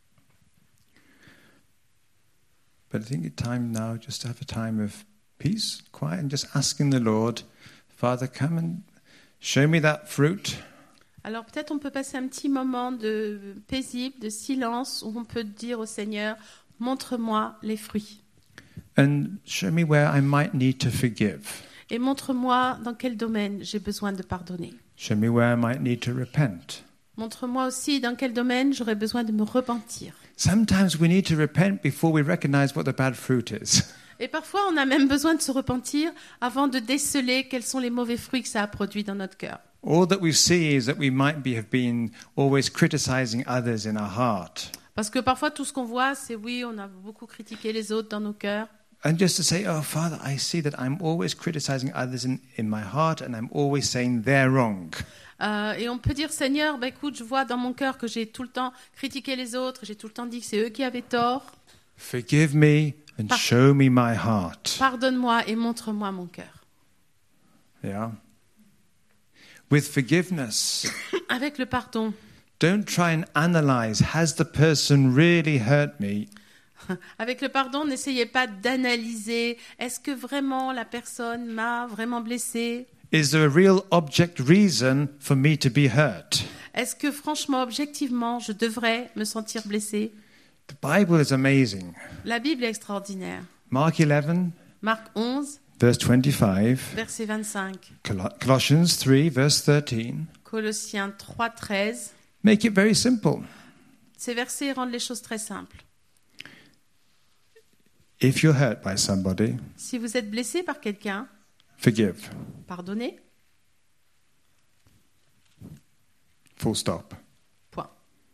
But I think it's time now just to have a time of peace, quiet, and just asking the Lord, Father, come and show me that fruit. Alors peut-être on peut passer un petit moment de paisible, de silence, où on peut dire au Seigneur, montre-moi les fruits. And show me where I might need to forgive. Et montre-moi dans quel domaine j'ai besoin de pardonner. Show me where I might need to repent. Montre-moi aussi dans quel domaine j'aurais besoin de me repentir. Sometimes we need to repent before we recognize what the bad fruit is. Et parfois on a même besoin de se repentir avant de déceler quels sont les mauvais fruits que ça a produits dans notre cœur. All that we see is that we might be, have been always criticizing others in our heart. Parce que parfois tout ce qu'on voit, c'est oui, on a beaucoup critiqué les autres dans nos cœurs. And just to say, oh, Father, I see that I'm always criticizing others in, in my heart and I'm always saying they're wrong. Euh, et on peut dire, Seigneur, bah, écoute, je vois dans mon cœur que j'ai tout le temps critiqué les autres, j'ai tout le temps dit que c'est eux qui avaient tort. Forgive me and Par- show me my heart. Pardonne-moi et montre-moi mon cœur. Yeah. With forgiveness, Avec le pardon, don't try and analyze, has the person really hurt me? avec le pardon, n'essayez pas d'analyser. Est-ce que vraiment la personne m'a vraiment blessé? Is there a real object reason for me to be hurt? Est-ce que franchement, objectivement, je devrais me sentir blessé? The Bible is amazing. La Bible est extraordinaire. Mark eleven, Marc onze, verse twenty-five. verset vingt-cinq. Col- Colossians three, verse thirteen. Colossiens trois, treize. Make it very simple. Ces versets rendent les choses très simples. If you're hurt by somebody, Si vous êtes blessé par quelqu'un, forgive. pardonnez. Full stop. Point.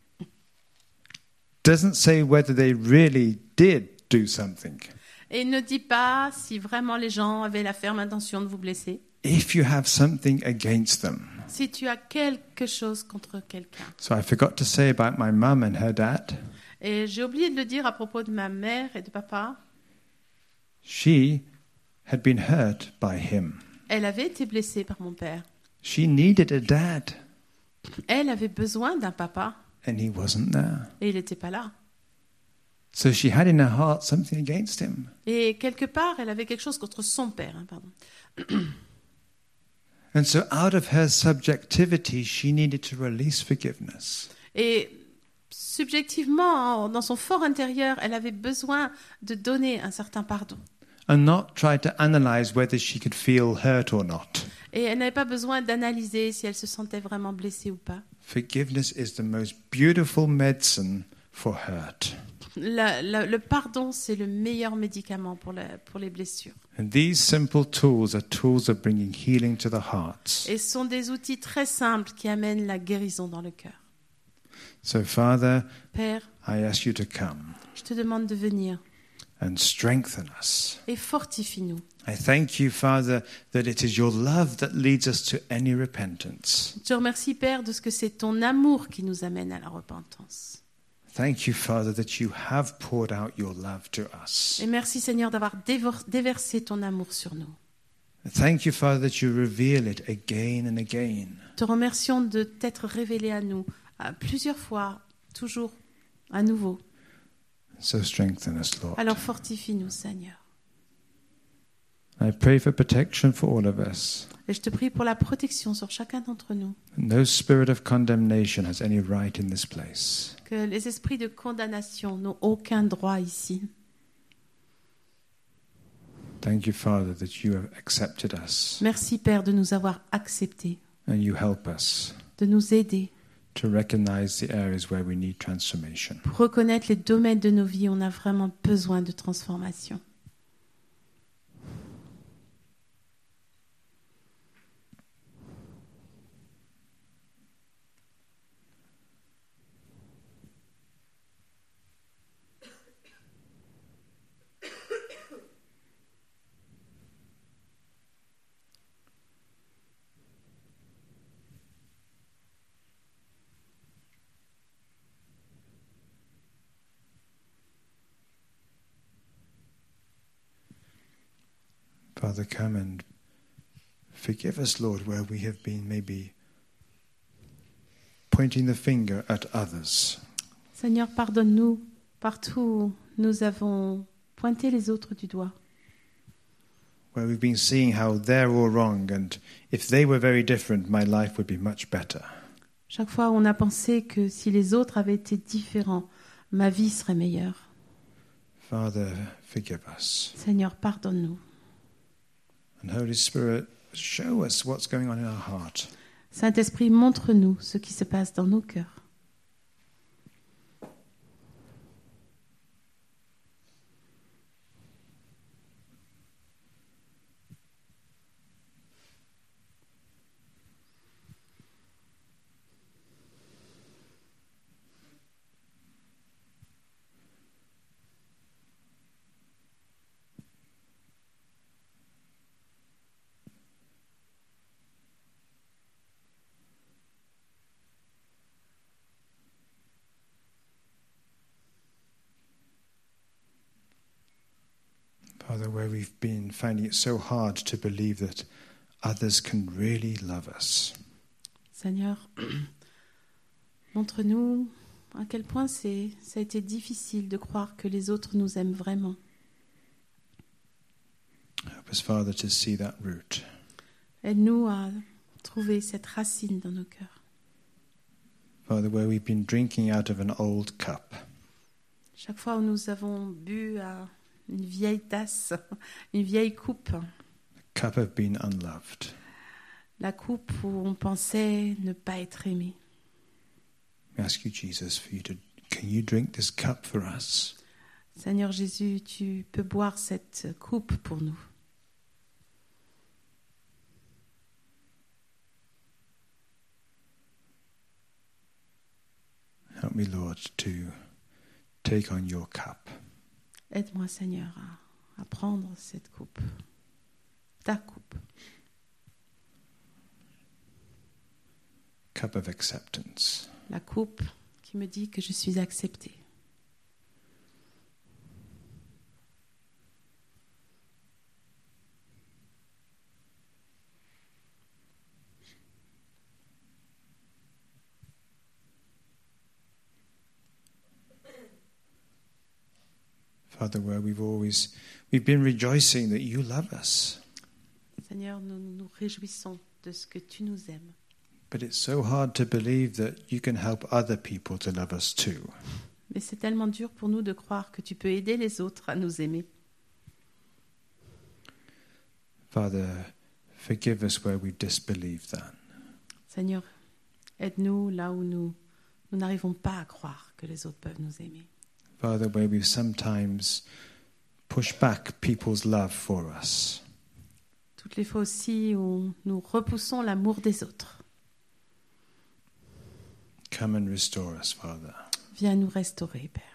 Doesn't say whether they really did do something. Et il ne dit pas si vraiment les gens avaient la ferme intention de vous blesser. If you have something against them. Si tu as quelque chose contre quelqu'un. So I forgot to say about my mum and her dad. Et j'ai oublié de le dire à propos de ma mère et de papa. She had been hurt by him. Elle avait été blessée par mon père. She needed a dad, Elle avait besoin d'un papa and he wasn't there. et il n'était pas là. So she had in her heart something against him. Et quelque part, elle avait quelque chose contre son père. hein, pardon. And so out of her subjectivity, she needed to release forgiveness. Et subjectivement, en- dans son fort intérieur, elle avait besoin de donner un certain pardon. And not try to analyze whether she could feel hurt or not. Et elle n'avait pas besoin d'analyser si elle se sentait vraiment blessée ou pas. Forgiveness is the most beautiful medicine for hurt. La- la- le pardon, c'est le meilleur médicament pour, la- pour les blessures. And these simple tools are tools of bringing healing to the hearts. Et ce sont des outils très simples qui amènent la guérison dans le cœur. So, Father, Père, I ask you to come je te demande de venir and strengthen us. et fortifie-nous. I thank you, Father, that it is your love that leads us to any repentance. Je te remercie, Père, de ce que c'est ton amour qui nous amène à la repentance. Thank you, Father, that you have poured out your love to us. Et merci, Seigneur, d'avoir dévor- déversé ton amour sur nous. Thank you, Father, that you reveal it again and again. Te remercions de t'être révélé à nous à plusieurs fois, toujours à nouveau. So strengthen us, Lord. Alors fortifie-nous, Seigneur. I pray for protection for all of us. Et je te prie pour la protection sur chacun d'entre nous. No spirit of condemnation has any right in this place. Que les esprits de condamnation n'ont aucun droit ici. Thank you, Father, that you have accepted us Merci, Père, de nous avoir acceptés, and you help us de nous aider to recognize the areas where we need transformation. pour reconnaître les domaines de nos vies où on a vraiment besoin de transformation. Father, come and forgive us, Lord, where we have been maybe pointing the finger at others. Seigneur, pardonne-nous partout où nous avons pointé les autres du doigt. Where we've been seeing how they're all wrong, and if they were very different, my life would be much better. Chaque fois, on a pensé que si les autres avaient été différents, ma vie serait meilleure. Father, forgive us. Seigneur, pardonne-nous. And Holy Spirit, show us what's going on in our heart. Saint-Esprit, montre-nous ce qui se passe dans nos cœurs. Father, where we've been finding it so hard to believe that others can really love us. Seigneur, montre-nous à quel point c'est, ça a été difficile de croire que les autres nous aiment vraiment. Help us, Father, to see that root. Aide-nous à trouver cette racine dans nos cœurs. Father, where we've been drinking out of an old cup. Chaque fois où nous avons bu à une vieille tasse, une vieille coupe, The cup of being unloved. la coupe où on pensait ne pas être aimé. We ask you, Jesus, for you to, can you drink this cup for us? Seigneur Jésus, tu peux boire cette coupe pour nous. Help me, Lord, to take on your cup. Aide-moi, Seigneur, à, à prendre cette coupe, ta coupe, Cup of acceptance. la coupe qui me dit que je suis acceptée. Father, where we've always we've been rejoicing that you love us. Seigneur, nous nous réjouissons de ce que tu nous aimes. But it's so hard to believe that you can help other people to love us too. Mais c'est tellement dur pour nous de croire que tu peux aider les autres à nous aimer. Father, forgive us where we disbelieve that. Seigneur, aide-nous là où nous, nous n'arrivons pas à croire que les autres peuvent nous aimer. Father, where we sometimes push back people's love for us. Toutes les fois aussi où nous repoussons l'amour des autres. Come and restore us, Father. Viens nous restaurer, Père.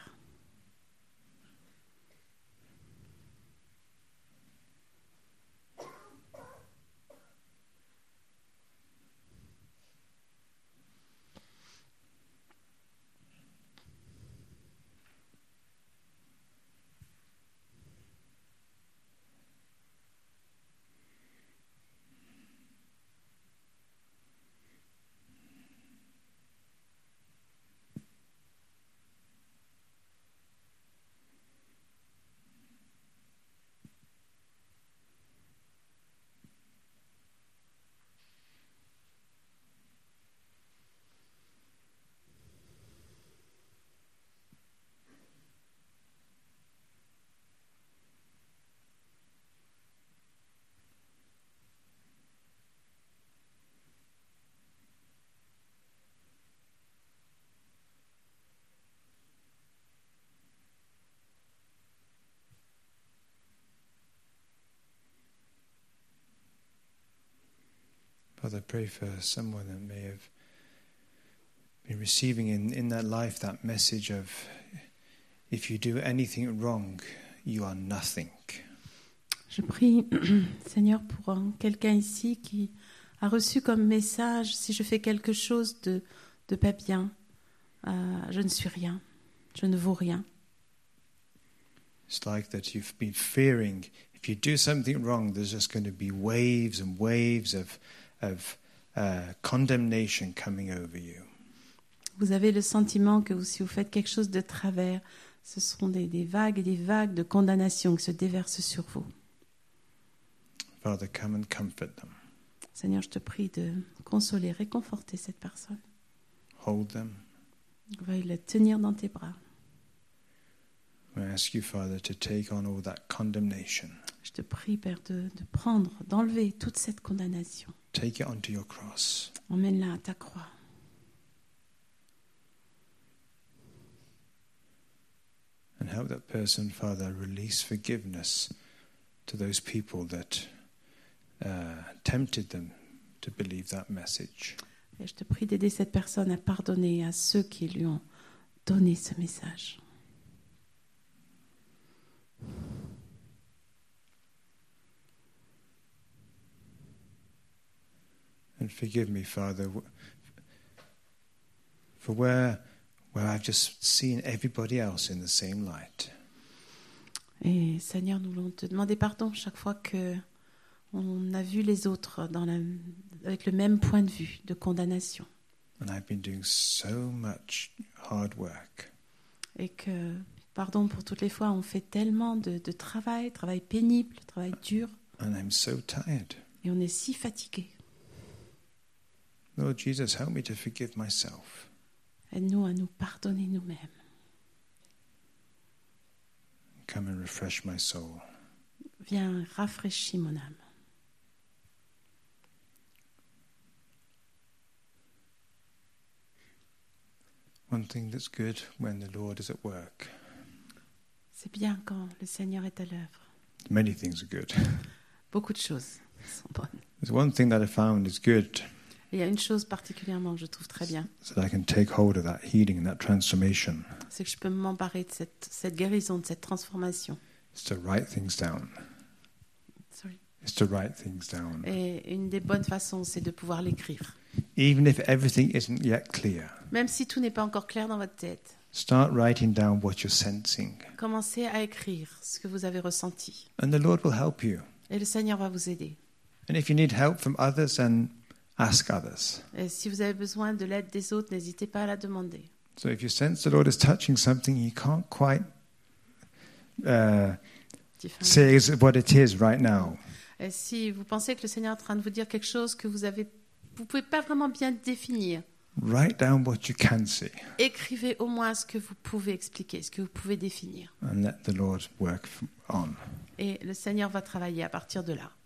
Father, I pray for someone that may have been receiving in, in their life that message of, if you do anything wrong, you are nothing. Je prie, Seigneur, pour euh, quelqu'un ici qui a reçu comme message, si je fais quelque chose de, de pas bien, euh, je ne suis rien, je ne vaux rien. It's like that you've been fearing, if you do something wrong, there's just going to be waves and waves of, of uh, condemnation coming over you. Vous avez le sentiment que vous, si vous faites quelque chose de travers, ce seront des, des vagues et des vagues de condamnation qui se déversent sur vous. Father, come and comfort them. Seigneur, je te prie de consoler, réconforter cette personne. Hold them. Veuille le tenir dans tes bras. We ask you, Father, to take on all that condemnation. Je te prie, Père, de, de prendre, d'enlever toute cette condamnation. Take it onto your cross. Emmène-la à ta croix. And help that person, Father, release forgiveness to those people that uh, tempted them to believe that message. Et je te prie d'aider cette personne à pardonner à ceux qui lui ont donné ce message. And forgive me, Father, for where where I've just seen everybody else in the same light. Et Seigneur, nous voulons te demander pardon chaque fois que on a vu les autres dans la, avec le même point de vue de condamnation. And I've been doing so much hard work. Et que, pardon pour toutes les fois, on fait tellement de, de travail, travail pénible, travail dur, And I'm so tired. et on est si fatigué. Lord Jesus, help me to forgive myself. Aide-nous à nous pardonner nous-mêmes. Come and refresh my soul. Viens, rafraîchis mon âme. One thing that's good when the Lord is at work. C'est bien quand le Seigneur est à l'œuvre. Many things are good. Beaucoup de choses sont bonnes. There's one thing that I found is good, Et il y a une chose particulièrement que je trouve très bien, so that I can take hold of that healing and that transformation. c'est que je peux m'emparer de cette, cette guérison, de cette transformation. It's to write things down. Sorry. It's to write things down. Et une des bonnes façons, c'est de pouvoir l'écrire. Even if everything isn't yet clear, Même si tout n'est pas encore clair dans votre tête, start writing down what you're sensing. commencez à écrire ce que vous avez ressenti. And the Lord will help you. Et le Seigneur va vous aider. And if you need help from others, then ask others. Et si vous avez besoin de l'aide des autres, n'hésitez pas à la demander. So if you sense the Lord is touching something you can't quite uh, Différents. say is what it is right now, Et si vous pensez que le Seigneur est en train de vous dire quelque chose que vous avez, vous pouvez pas vraiment bien définir, write down what you can see écrivez au moins ce que vous pouvez expliquer, ce que vous pouvez définir. and let the Lord work f- on. Et le Seigneur va travailler à partir de là.